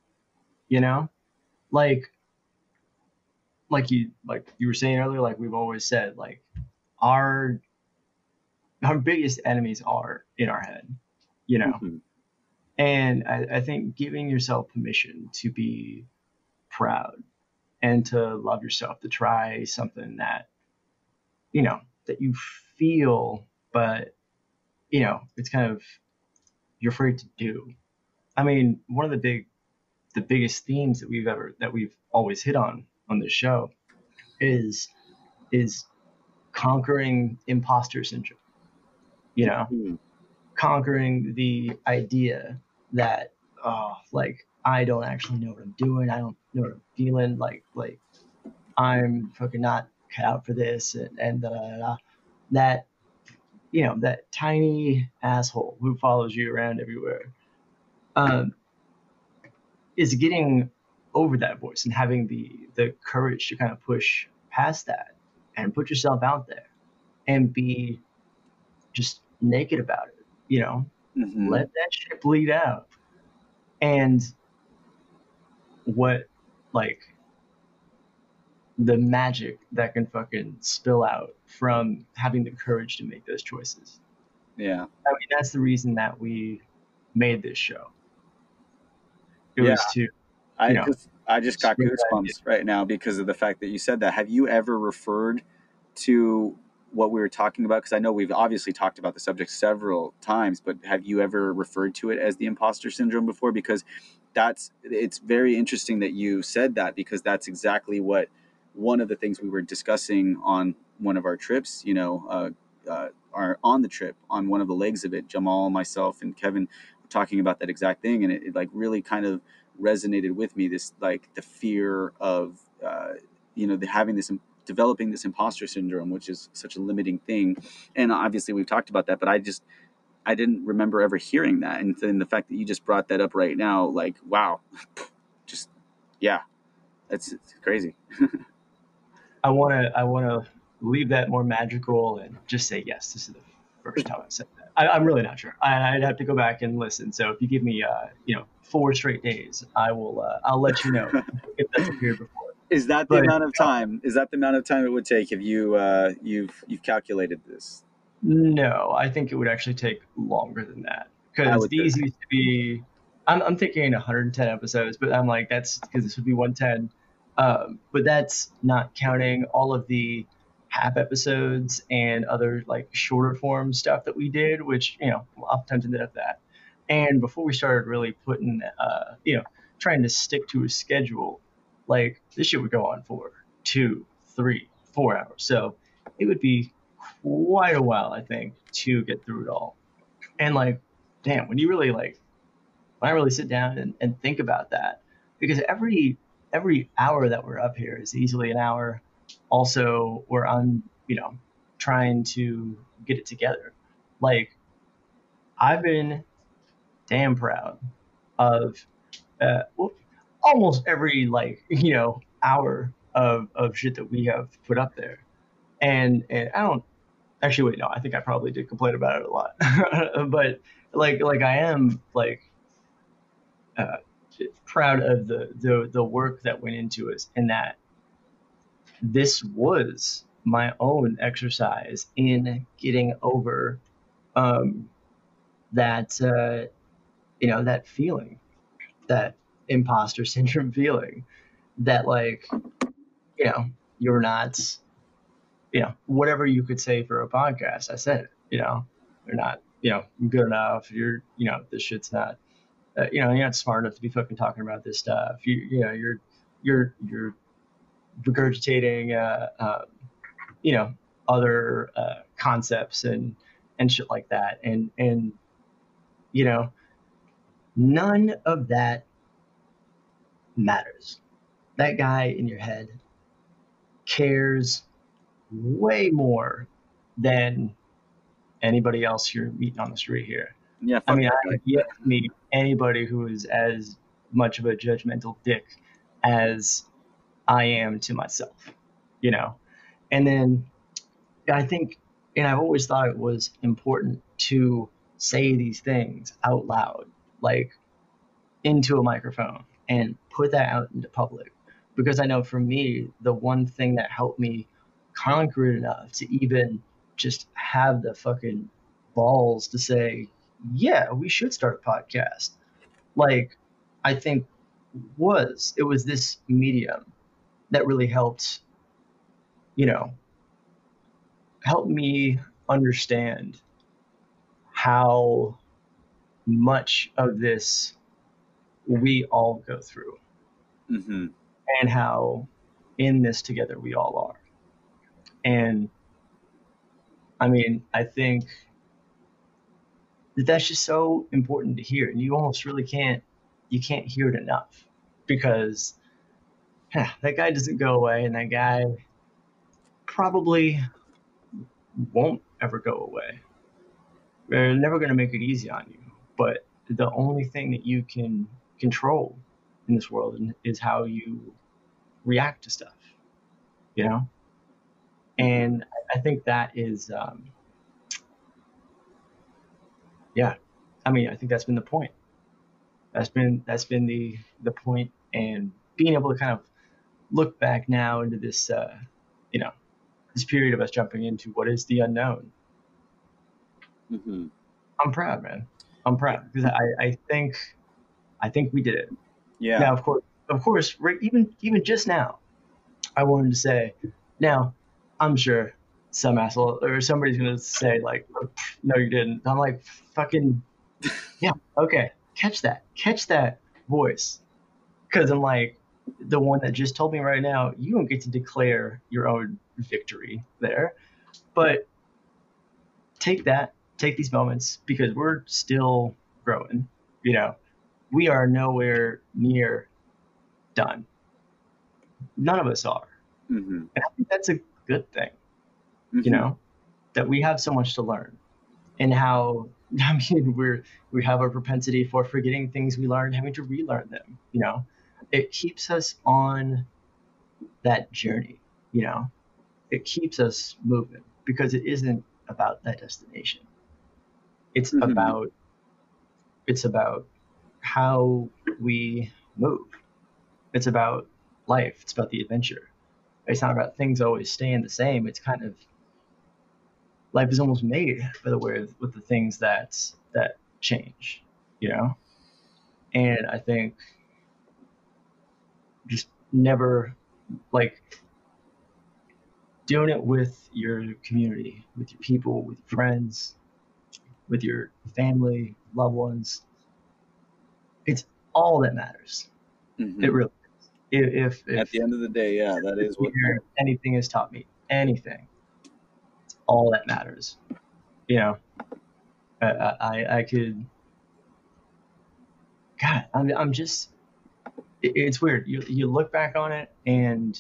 you know, like like you like you were saying earlier, like we've always said, like our our biggest enemies are in our head, you know. Mhm. And I, I think giving yourself permission to be proud and to love yourself, to try something that, you know, that you feel, but, you know, it's kind of, you're afraid to do. I mean, one of the big, the biggest themes that we've ever, that we've always hit on on this show is, is conquering imposter syndrome, you know, Mhm. conquering the idea that, oh, like I don't actually know what I'm doing. I don't know what I'm feeling. Like, like I'm fucking not cut out for this, and and da, da, da, da. That, you know, that tiny asshole who follows you around everywhere, um, is getting over that voice and having the the courage to kind of push past that and put yourself out there and be just naked about it. You know, Mhm. let that shit bleed out. And what, like, the magic that can fucking spill out from having the courage to make those choices. Yeah. I mean, that's the reason that we made this show. It Yeah. was to, I you know, just I just got spread that idea. goosebumps right now because of the fact that you said that. Have you ever referred to what we were talking about? Because I know we've obviously talked about the subject several times, but have you ever referred to it as the imposter syndrome before? Because that's it's very interesting that you said that, because that's exactly what one of the things we were discussing on one of our trips, you know, uh, uh, are on the trip, on one of the legs of it. Jamal, myself, and Kevin were talking about that exact thing, and it, it like really kind of resonated with me, this like the fear of uh, you know the, having this developing this imposter syndrome, which is such a limiting thing. And obviously we've talked about that, but I just I didn't remember ever hearing that. And then the fact that you just brought that up right now, like, wow, just yeah, that's it's crazy. I want to, I want to leave that more magical and just say, yes, this is the first time I said that. I, I'm really not sure. I, I'd have to go back and listen. So if you give me, uh, you know, four straight days, I will, uh, I'll let you know if that's appeared before. Is that the But amount of time? Is that the amount of time it would take if you uh, you've you've calculated this? no, I think it would actually take longer than that, I because would these think. used to be, I'm, I'm thinking one hundred ten episodes, but I'm like, that's because this would be one ten. Um, but that's not counting all of the half episodes and other like shorter form stuff that we did, which, you know, oftentimes ended up that. And before we started really putting, uh, you know, trying to stick to a schedule, like this shit would go on for two, three, four hours. So it would be quite a while, I think, to get through it all. And like, damn, when you really like, when I really sit down and, and think about that, because every every hour that we're up here is easily an hour also where I'm, you know, trying to get it together. Like, I've been damn proud of uh, well, almost every, like, you know, hour of, of shit that we have put up there. And and I don't actually wait, no, I think I probably did complain about it a lot. But like like I am like uh, proud of the, the the work that went into it, and that this was my own exercise in getting over um, that uh, you know, that feeling, that imposter syndrome feeling, that, like, you know, you're not, you know, whatever you could say for a podcast, I said it, you know, you're not, you know, good enough, you're, you know, this shit's not, uh, you know, you're not smart enough to be fucking talking about this stuff, you you know, you're you're you're regurgitating uh, uh you know, other uh, concepts and and shit like that, and and you know, none of that matters. That guy in your head cares way more than anybody else you're meeting on the street here. Yeah, I fuck mean, that I guy. have yet to meet anybody who is as much of a judgmental dick as I am to myself, you know? And then I think, and I've always thought it was important to say these things out loud, like into a microphone, and put that out into public. Because I know for me, the one thing that helped me conquer it enough to even just have the fucking balls to say, yeah, we should start a podcast. Like, I think was it was this medium that really helped, you know, help me understand how much of this we all go through Mm-hmm. and how in this together we all are. And I mean, I think that that's just so important to hear, and you almost really can't you can't hear it enough because huh, that guy doesn't go away, and that guy probably won't ever go away. They're never going to make it easy on you, but the only thing that you can control in this world is how you react to stuff, you know? And I think that is, um, yeah, I mean, I think that's been the point. That's been, that's been the, the point, and being able to kind of look back now into this, uh, you know, this period of us jumping into what is the unknown. Mm-hmm. I'm proud, man. I'm proud because I, I think, I think we did it. Yeah. Now, of course, of course, right, even even just now, I wanted to say, now, I'm sure some asshole or somebody's gonna say like, no, you didn't. I'm like, fucking, yeah, okay, catch that, catch that voice, because I'm like, the one that just told me right now, you don't get to declare your own victory there, but take that, take these moments because we're still growing. You know, we are nowhere near done. None of us are. Mm-hmm. And I think that's a good thing, Mm-hmm. you know, that we have so much to learn and how, I mean, we're, we have a propensity for forgetting things we learned, having to relearn them, you know, it keeps us on that journey, you know, it keeps us moving because it isn't about that destination. It's Mm-hmm. about, it's about how we move. It's about life. It's about the adventure. It's not about things always staying the same. It's kind of life is almost made by the way with the things that that change, you know. And I think just never like doing it with your community, with your people, with your friends, with your family, loved ones. It's all that matters. Mm-hmm. It really is. If, if, At the end of the day, yeah, that is what if anything has taught me anything, it's all that matters. You know, I, I, I could, God, I'm, I'm just, it, it's weird. You, you look back on it and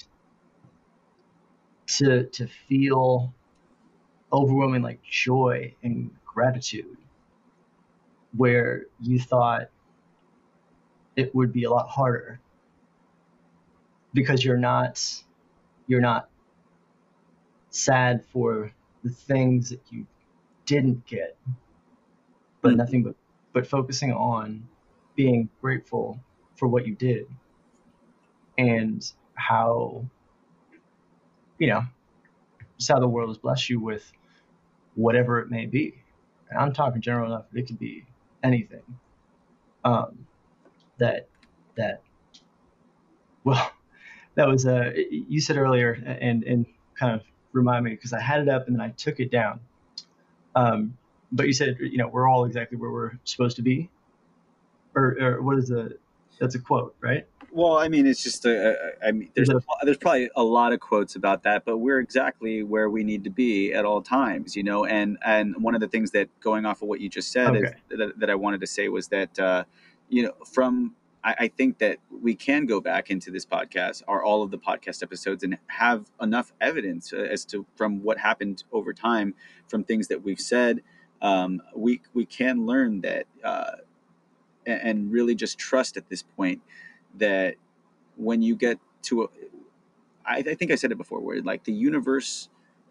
to, to feel overwhelming like joy and gratitude where you thought it would be a lot harder because you're not, you're not sad for the things that you didn't get, but Mm-hmm. nothing but, but focusing on being grateful for what you did and how, you know, just how the world has blessed you with whatever it may be. And I'm talking general enough, it could be anything. Um, that, that, well, that was, uh, you said earlier and, and kind of remind me because I had it up and then I took it down. Um, but you said, you know, we're all exactly where we're supposed to be, or, or what is the, that's a quote, right? Well, I mean, it's just a, I mean, there's Is it there's probably a lot of quotes about that, but we're exactly where we need to be at all times, you know. And and one of the things that, going off of what you just said, is Okay. that, that I wanted to say was that, uh, you know, from I, I think that we can go back into this podcast or all of the podcast episodes and have enough evidence uh, as to from what happened over time, from things that we've said. Um, we we can learn that uh, and, and really just trust at this point that when you get to a, I, I think I said it before, where like the universe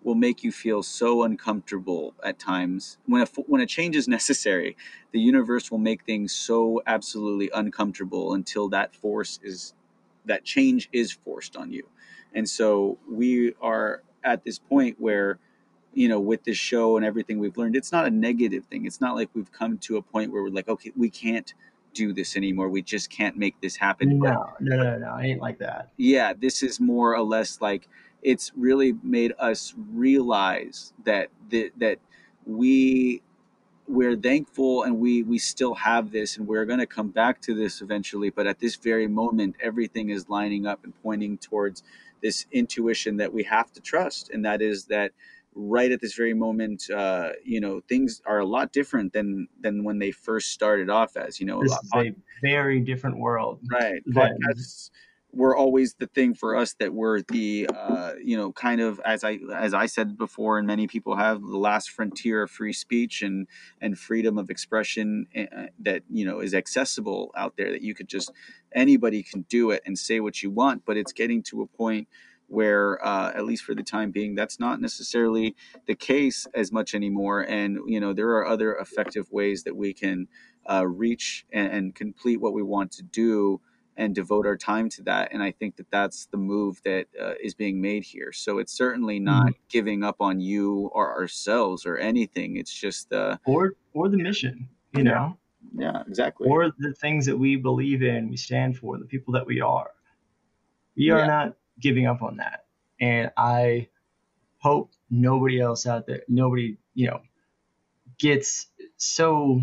will make you feel so uncomfortable at times. When a, when a change is necessary, the universe will make things so absolutely uncomfortable until that force is, that change is forced on you. And so we are at this point where, you know, with this show and everything we've learned, it's not a negative thing. It's not like we've come to a point where we're like, okay, we can't do this anymore. We just can't make this happen. But No, no, no, no. I ain't like that. yeah, this is more or less like, it's really made us realize that that, that we we're thankful, and we we still have this, and we're going to come back to this eventually. But at this very moment, everything is lining up and pointing towards this intuition that we have to trust, and that is that right at this very moment, uh, you know, things are a lot different than than when they first started off as, you know, a This lot. is a very different world. Right. than- Podcasts were always the thing for us that were the, uh, you know, kind of, as I as I said before, and many people have, the last frontier of free speech and and freedom of expression, uh, that, you know, is accessible out there, that you could just, anybody can do it and say what you want. But it's getting to a point where, uh, at least for the time being, that's not necessarily the case as much anymore. And, you know, there are other effective ways that we can uh, reach and, and complete what we want to do, and devote our time to that. And I think that that's the move that uh, is being made here. So it's certainly not mm-hmm. giving up on you or ourselves or anything. It's just uh, or or the mission, you know. Yeah, exactly. Or the things that we believe in, we stand for, the people that we are. We are yeah. not giving up on that. And I hope nobody else out there, nobody, you know, gets so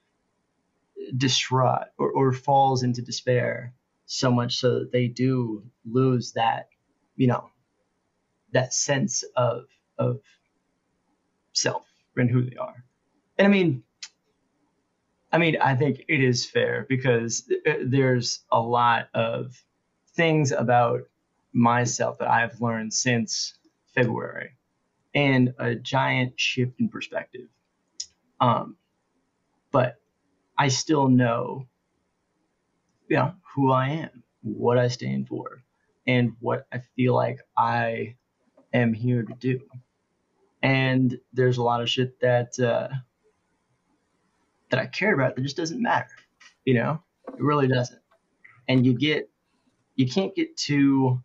distraught or, or falls into despair so much so that they do lose that, you know, that sense of of self and who they are. And I mean, I mean, I think it is fair, because there's a lot of things about myself that I've learned since February, and a giant shift in perspective. Um, but I still know, you know, who I am, what I stand for, and what I feel like I am here to do. And there's a lot of shit that uh, that I care about that just doesn't matter, you know? It really doesn't. And you get, you can't get too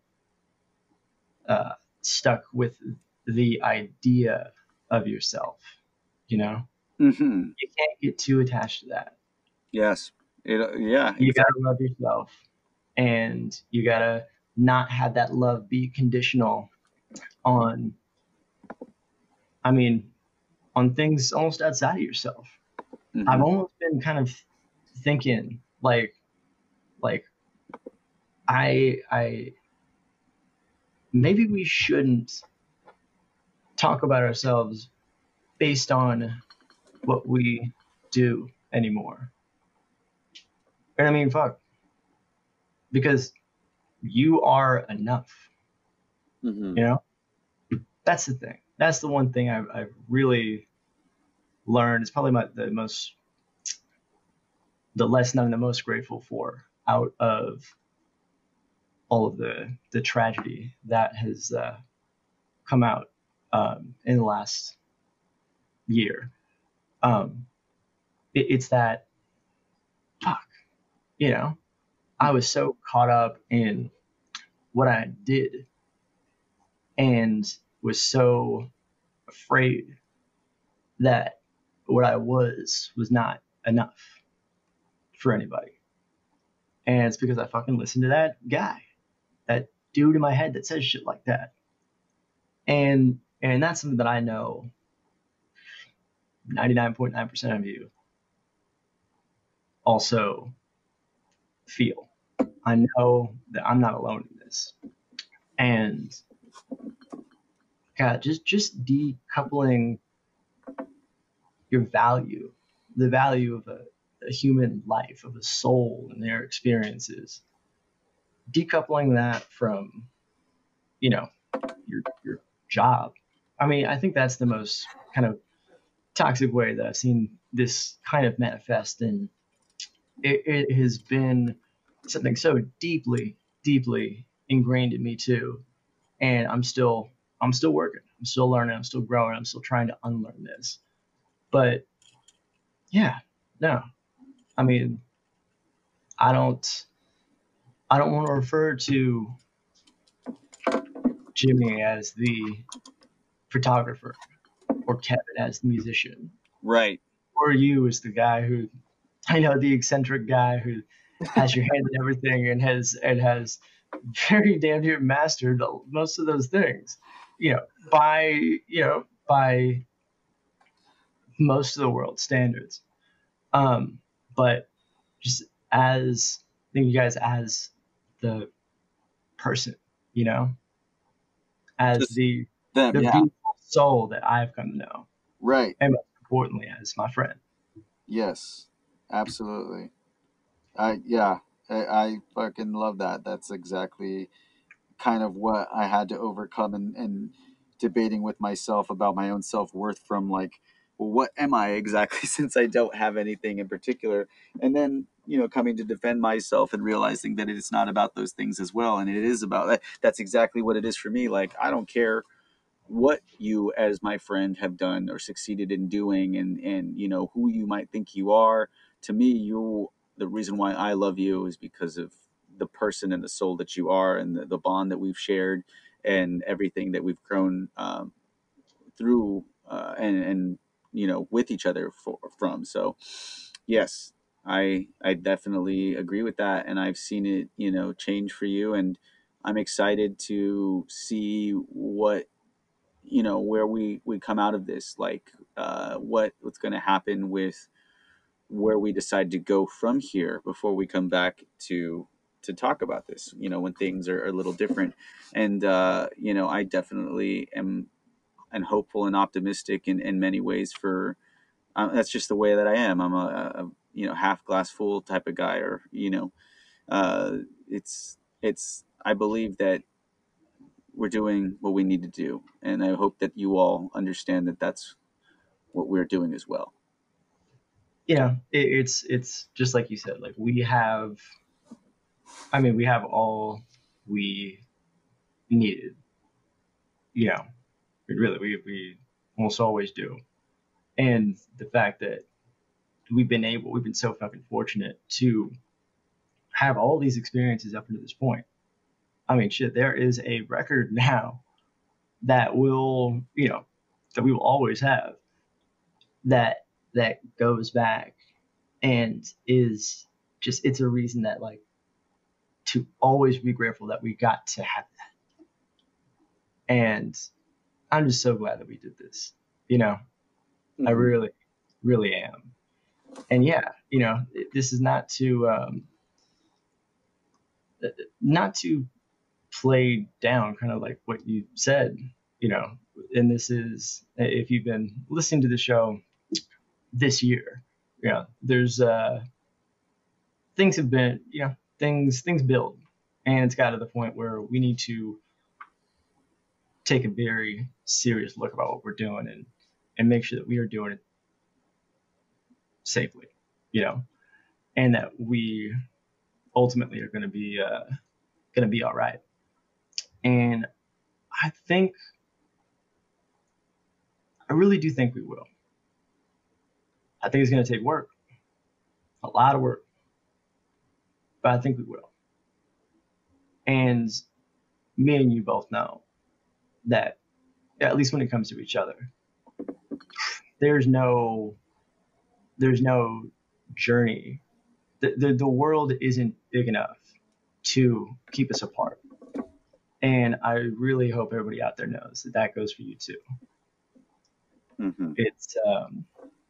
uh, stuck with the idea of yourself, you know? Mm-hmm. You can't get too attached to that. Yes. It, yeah. You exactly. gotta love yourself, and you gotta not have that love be conditional on, I mean, on things almost outside of yourself. Mm-hmm. I've almost been kind of thinking like, like I, I, maybe we shouldn't talk about ourselves based on what we do anymore. And I mean, fuck, because you are enough. Mm-hmm. You know, that's the thing. That's the one thing I've, I've really learned. It's probably my, the most, the lesson I'm the most grateful for out of all of the, the tragedy that has uh, come out um, in the last year. Um, it, it's that, fuck, you know, I was so caught up in what I did and was so afraid that what I was was not enough for anybody. And it's because I fucking listened to that guy, that dude in my head that says shit like that. And and that's something that I know ninety-nine point nine percent of you also feel. I know that I'm not alone in this. And God, just just decoupling your value, the value of a, a human life, of a soul and their experiences, decoupling that from, you know, your your job. I mean, I think that's the most kind of toxic way that I've seen this kind of manifest, and it, it has been something so deeply, deeply ingrained in me too. And I'm still, I'm still working. I'm still learning. I'm still growing. I'm still trying to unlearn this. But yeah, no, I mean, I don't, I don't want to refer to Jimmy as the photographer or Kevin as the musician Right. or you as the guy who, I know, the eccentric guy who has your hand in everything and has and has very damn near mastered most of those things, you know, by you know by most of the world standards. Um, but just as I think you guys as the person, you know, as Just the them, the yeah. beautiful soul that I've come to know, Right. and most importantly, as my friend. Yes. Absolutely. I yeah. I, I fucking love that. That's exactly kind of what I had to overcome and, and debating with myself about my own self worth from like, well, what am I exactly since I don't have anything in particular? And then, you know, coming to defend myself and realizing that it's not about those things as well. And it is about that. That's exactly what it is for me. Like, I don't care what you as my friend have done or succeeded in doing and and you know who you might think you are. To me, you the reason why I love you is because of the person and the soul that you are and the, the bond that we've shared and everything that we've grown um, through uh, and and you know with each other for, from so yes, i i definitely agree with that, and I've seen it you know change for you, and I'm excited to see what you know where we we come out of this, like uh what what's going to happen with where we decide to go from here before we come back to to talk about this you know when things are, are a little different. And uh you know I definitely am and hopeful and optimistic in in many ways for uh, that's just the way that I am. I'm a, a you know half glass full type of guy, or you know uh it's it's I believe that we're doing what we need to do, and I hope that you all understand that that's what we're doing as well. You know, it, it's it's just like you said. Like we have, I mean, we have all we needed. You know, really, we we almost always do. And the fact that we've been able, we've been so fucking fortunate to have all these experiences up until this point. I mean, shit, there is a record now that will, you know, that we will always have that that goes back and is just it's a reason that like to always be grateful that we got to have that. And I'm just so glad that we did this. You know, mm-hmm. I really, really am. And yeah, you know, this is not to um, not to play down kind of like what you said, you know, and this is if you've been listening to the show this year, you know, there's uh things have been, you know, things things build, and it's got to the point where we need to take a very serious look about what we're doing and and make sure that we are doing it safely, you know, and that we ultimately are going to be uh, going to be all right. And I think, I really do think we will. I think it's going to take work, a lot of work, but I think we will. And me and you both know that, at least when it comes to each other, there's no, there's no journey. The, the, the world isn't big enough to keep us apart. And I really hope everybody out there knows that that goes for you too. Mm-hmm. It's um,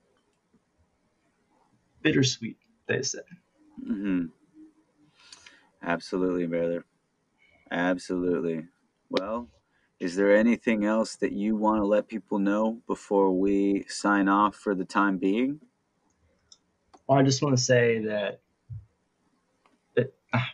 bittersweet, they say. Mm-hmm. Absolutely, brother. Absolutely. Well, is there anything else that you want to let people know before we sign off for the time being? Well, I just want to say that, that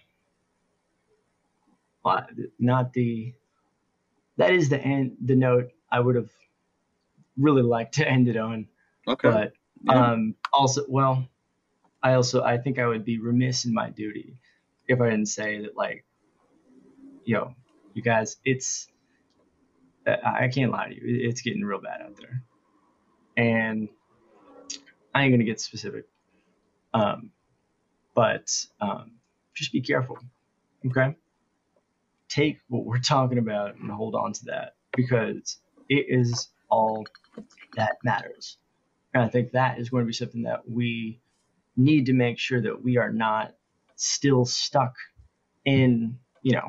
uh, not the, that is the end, the note I would have really liked to end it on. Okay. But yeah. um, also, well, I also, I think I would be remiss in my duty if I didn't say that, like, yo, you guys, it's, I I can't lie to you. It- It's getting real bad out there. And I ain't gonna get specific. Um, but um, just be careful. Okay. Take what we're talking about and hold on to that because it is all that matters. And I think that is going to be something that we need to make sure that we are not still stuck in, you know,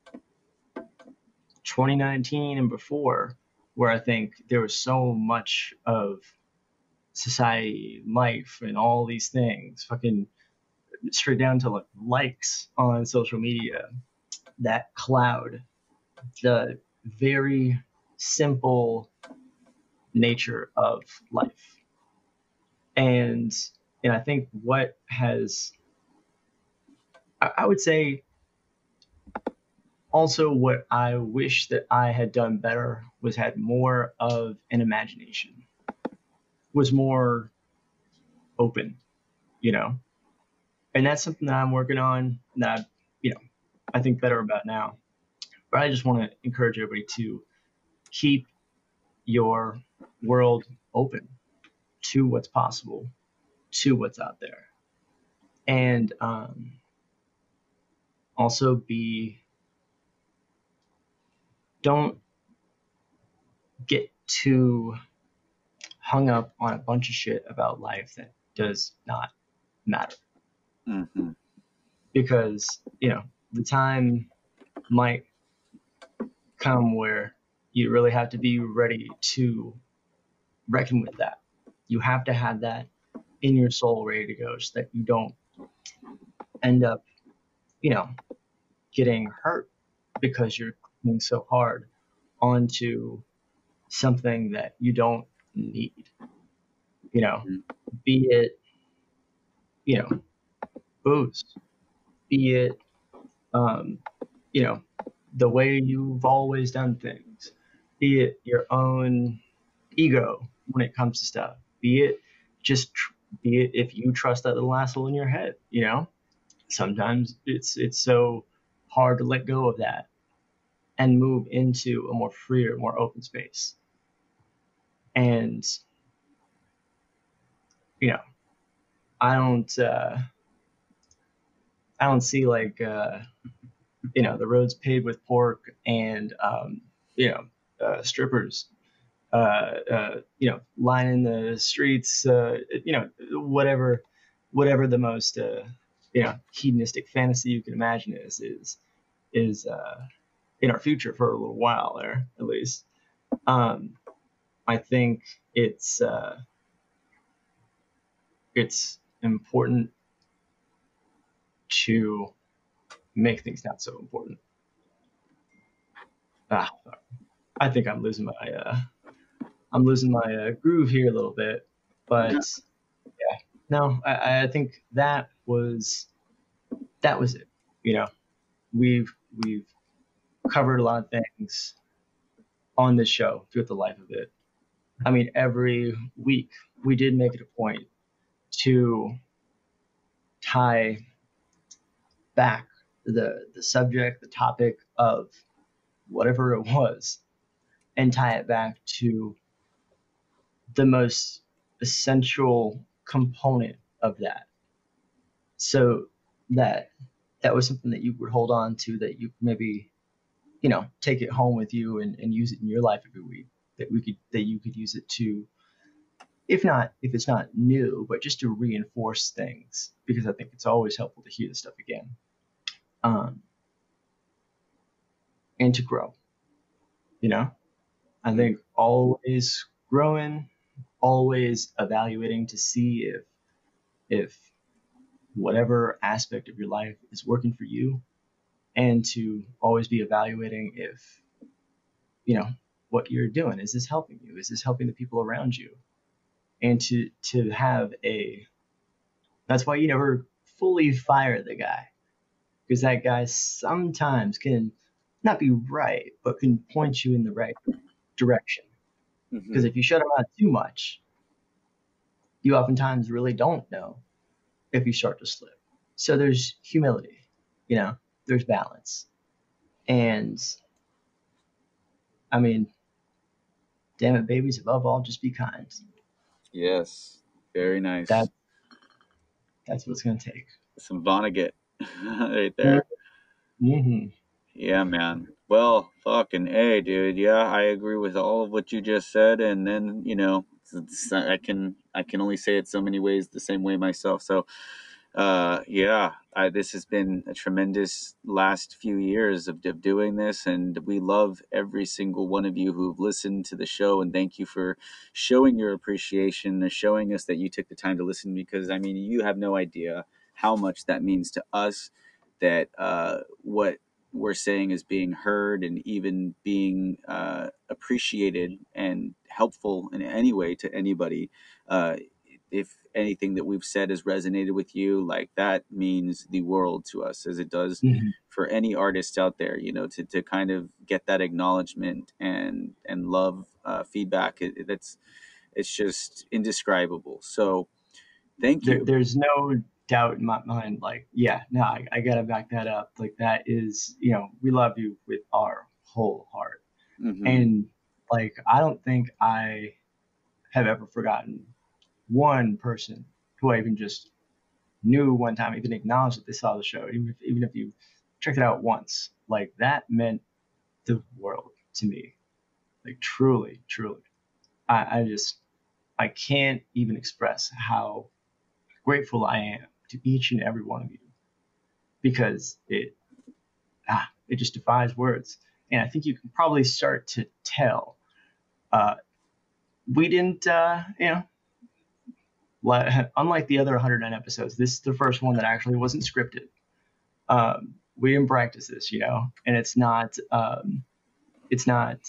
twenty nineteen and before, where I think there was so much of society, life, and all these things, fucking straight down to like likes on social media, that cloud the very simple nature of life. And and I think what has I, I would say also what I wish that I had done better was had more of an imagination, was more open, you know. And that's something that I'm working on that I, you know, I think better about now. But I just want to encourage everybody to keep your world open to what's possible, to what's out there, and um, also be don't get too hung up on a bunch of shit about life that does not matter Hmm. because you know the time might come where you really have to be ready to reckon with that. You have to have that in your soul ready to go so that you don't end up, you know, getting hurt because you're clinging so hard onto something that you don't need. You know, be it, you know, booze, be it, um, you know, the way you've always done things, be it your own ego when it comes to stuff, be it just, tr- be it if you trust that little asshole in your head, you know, sometimes it's it's so hard to let go of that and move into a more freer, more open space. And you know, I don't uh, I don't see like uh, you know the roads paved with pork and um, you know uh, strippers uh, uh, you know lining the streets uh, you know whatever whatever the most uh, you know hedonistic fantasy you can imagine is is is uh, in our future for a little while there at least. Um, I think it's uh, it's important to make things not so important. Ah, I think I'm losing my uh, I'm losing my uh, groove here a little bit, but Yeah. yeah, no, I, I think that was that was it. You know, we've we've covered a lot of things on this show throughout the life of it. I mean, every week we did make it a point to tie back the the subject, the topic of whatever it was, and tie it back to the most essential component of that. So that that was something that you would hold on to, that you maybe, you know, take it home with you and, and use it in your life every week. That we could that you could use it to, if not if it's not new, but just to reinforce things, because I think it's always helpful to hear the stuff again. Um, and to grow, you know? I think always growing, always evaluating to see if if whatever aspect of your life is working for you, and to always be evaluating if you know what you're doing, is this helping you, is this helping the people around you, and to to have a that's why you never fully fire the guy, because that guy sometimes can not be right but can point you in the right direction, because Hmm. if you shut him out too much, you oftentimes really don't know if you start to slip. So there's humility, you know, there's balance. And I mean, damn it, babies, above all, just be kind. Yes. Very nice. That that's what it's gonna take. Some Vonnegut right there. Mm-hmm. Yeah, man. Well, fucking A, dude. Yeah, I agree with all of what you just said, and then you know, it's- I can I can only say it so many ways the same way myself. So, uh, yeah, I, this has been a tremendous last few years of, of doing this, and we love every single one of you who've listened to the show, and thank you for showing your appreciation and showing us that you took the time to listen. Because I mean, you have no idea how much that means to us. That uh, what we're saying is being heard and even being uh, appreciated and helpful in any way to anybody. Uh, if anything that we've said has resonated with you, like that means the world to us, as it does Mm-hmm. for any artist out there. You know, to, to kind of get that acknowledgement and and love uh, feedback. It, it- that's it's just indescribable. So thank There, you. there's no doubt in my mind. Like, yeah, no, I, I gotta back that up. Like, that is, you know, we love you with our whole heart, Hmm. and like, I don't think I have ever forgotten one person who I even just knew one time, even acknowledged that they saw the show, even if even if you checked it out once. Like, that meant the world to me. Like, truly, truly. I, I just I can't even express how grateful I am to each and every one of you, because it ah, it just defies words. And I think you can probably start to tell. Uh, we didn't, uh, you know, li- unlike the other one hundred nine episodes, this is the first one that actually wasn't scripted. Um, we didn't practice this, you know, and it's not, um, it's not,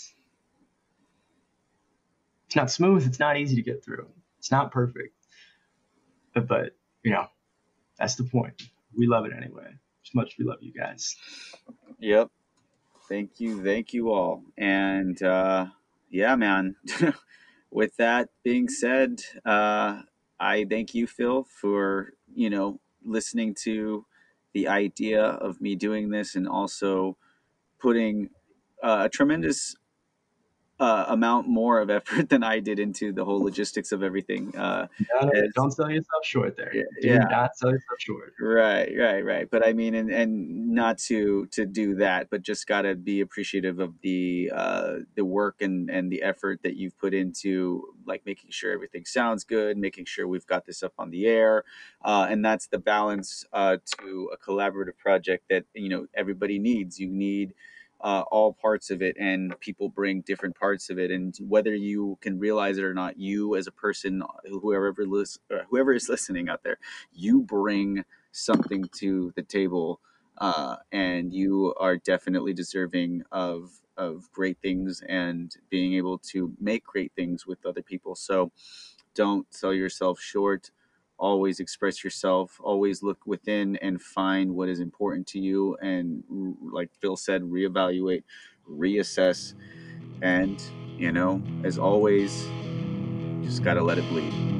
it's not smooth. It's not easy to get through. It's not perfect, but, but you know, that's the point. We love it anyway. As much as we love you guys. Yep. Thank you. Thank you all. And uh, yeah, man. With that being said, uh, I thank you, Phil, for you know listening to the idea of me doing this, and also putting uh, a tremendous uh, amount more of effort than I did into the whole logistics of everything. Uh, No, no, as don't sell yourself short there. yeah, Do yeah, not sell yourself short. right, right, right. But I mean, and, and not to to do that, but just gotta be appreciative of the uh, the work and and the effort that you've put into like making sure everything sounds good, making sure we've got this up on the air, uh, and that's the balance uh, to a collaborative project that you know everybody needs. You need. Uh, all parts of it, and people bring different parts of it, and whether you can realize it or not, you as a person, whoever lis- uh, whoever is listening out there, you bring something to the table, uh, and you are definitely deserving of of great things and being able to make great things with other people. So don't sell yourself short. Always express yourself. Always look within and find what is important to you. And like Phil said, reevaluate, reassess, and you know, as always, just gotta let it bleed.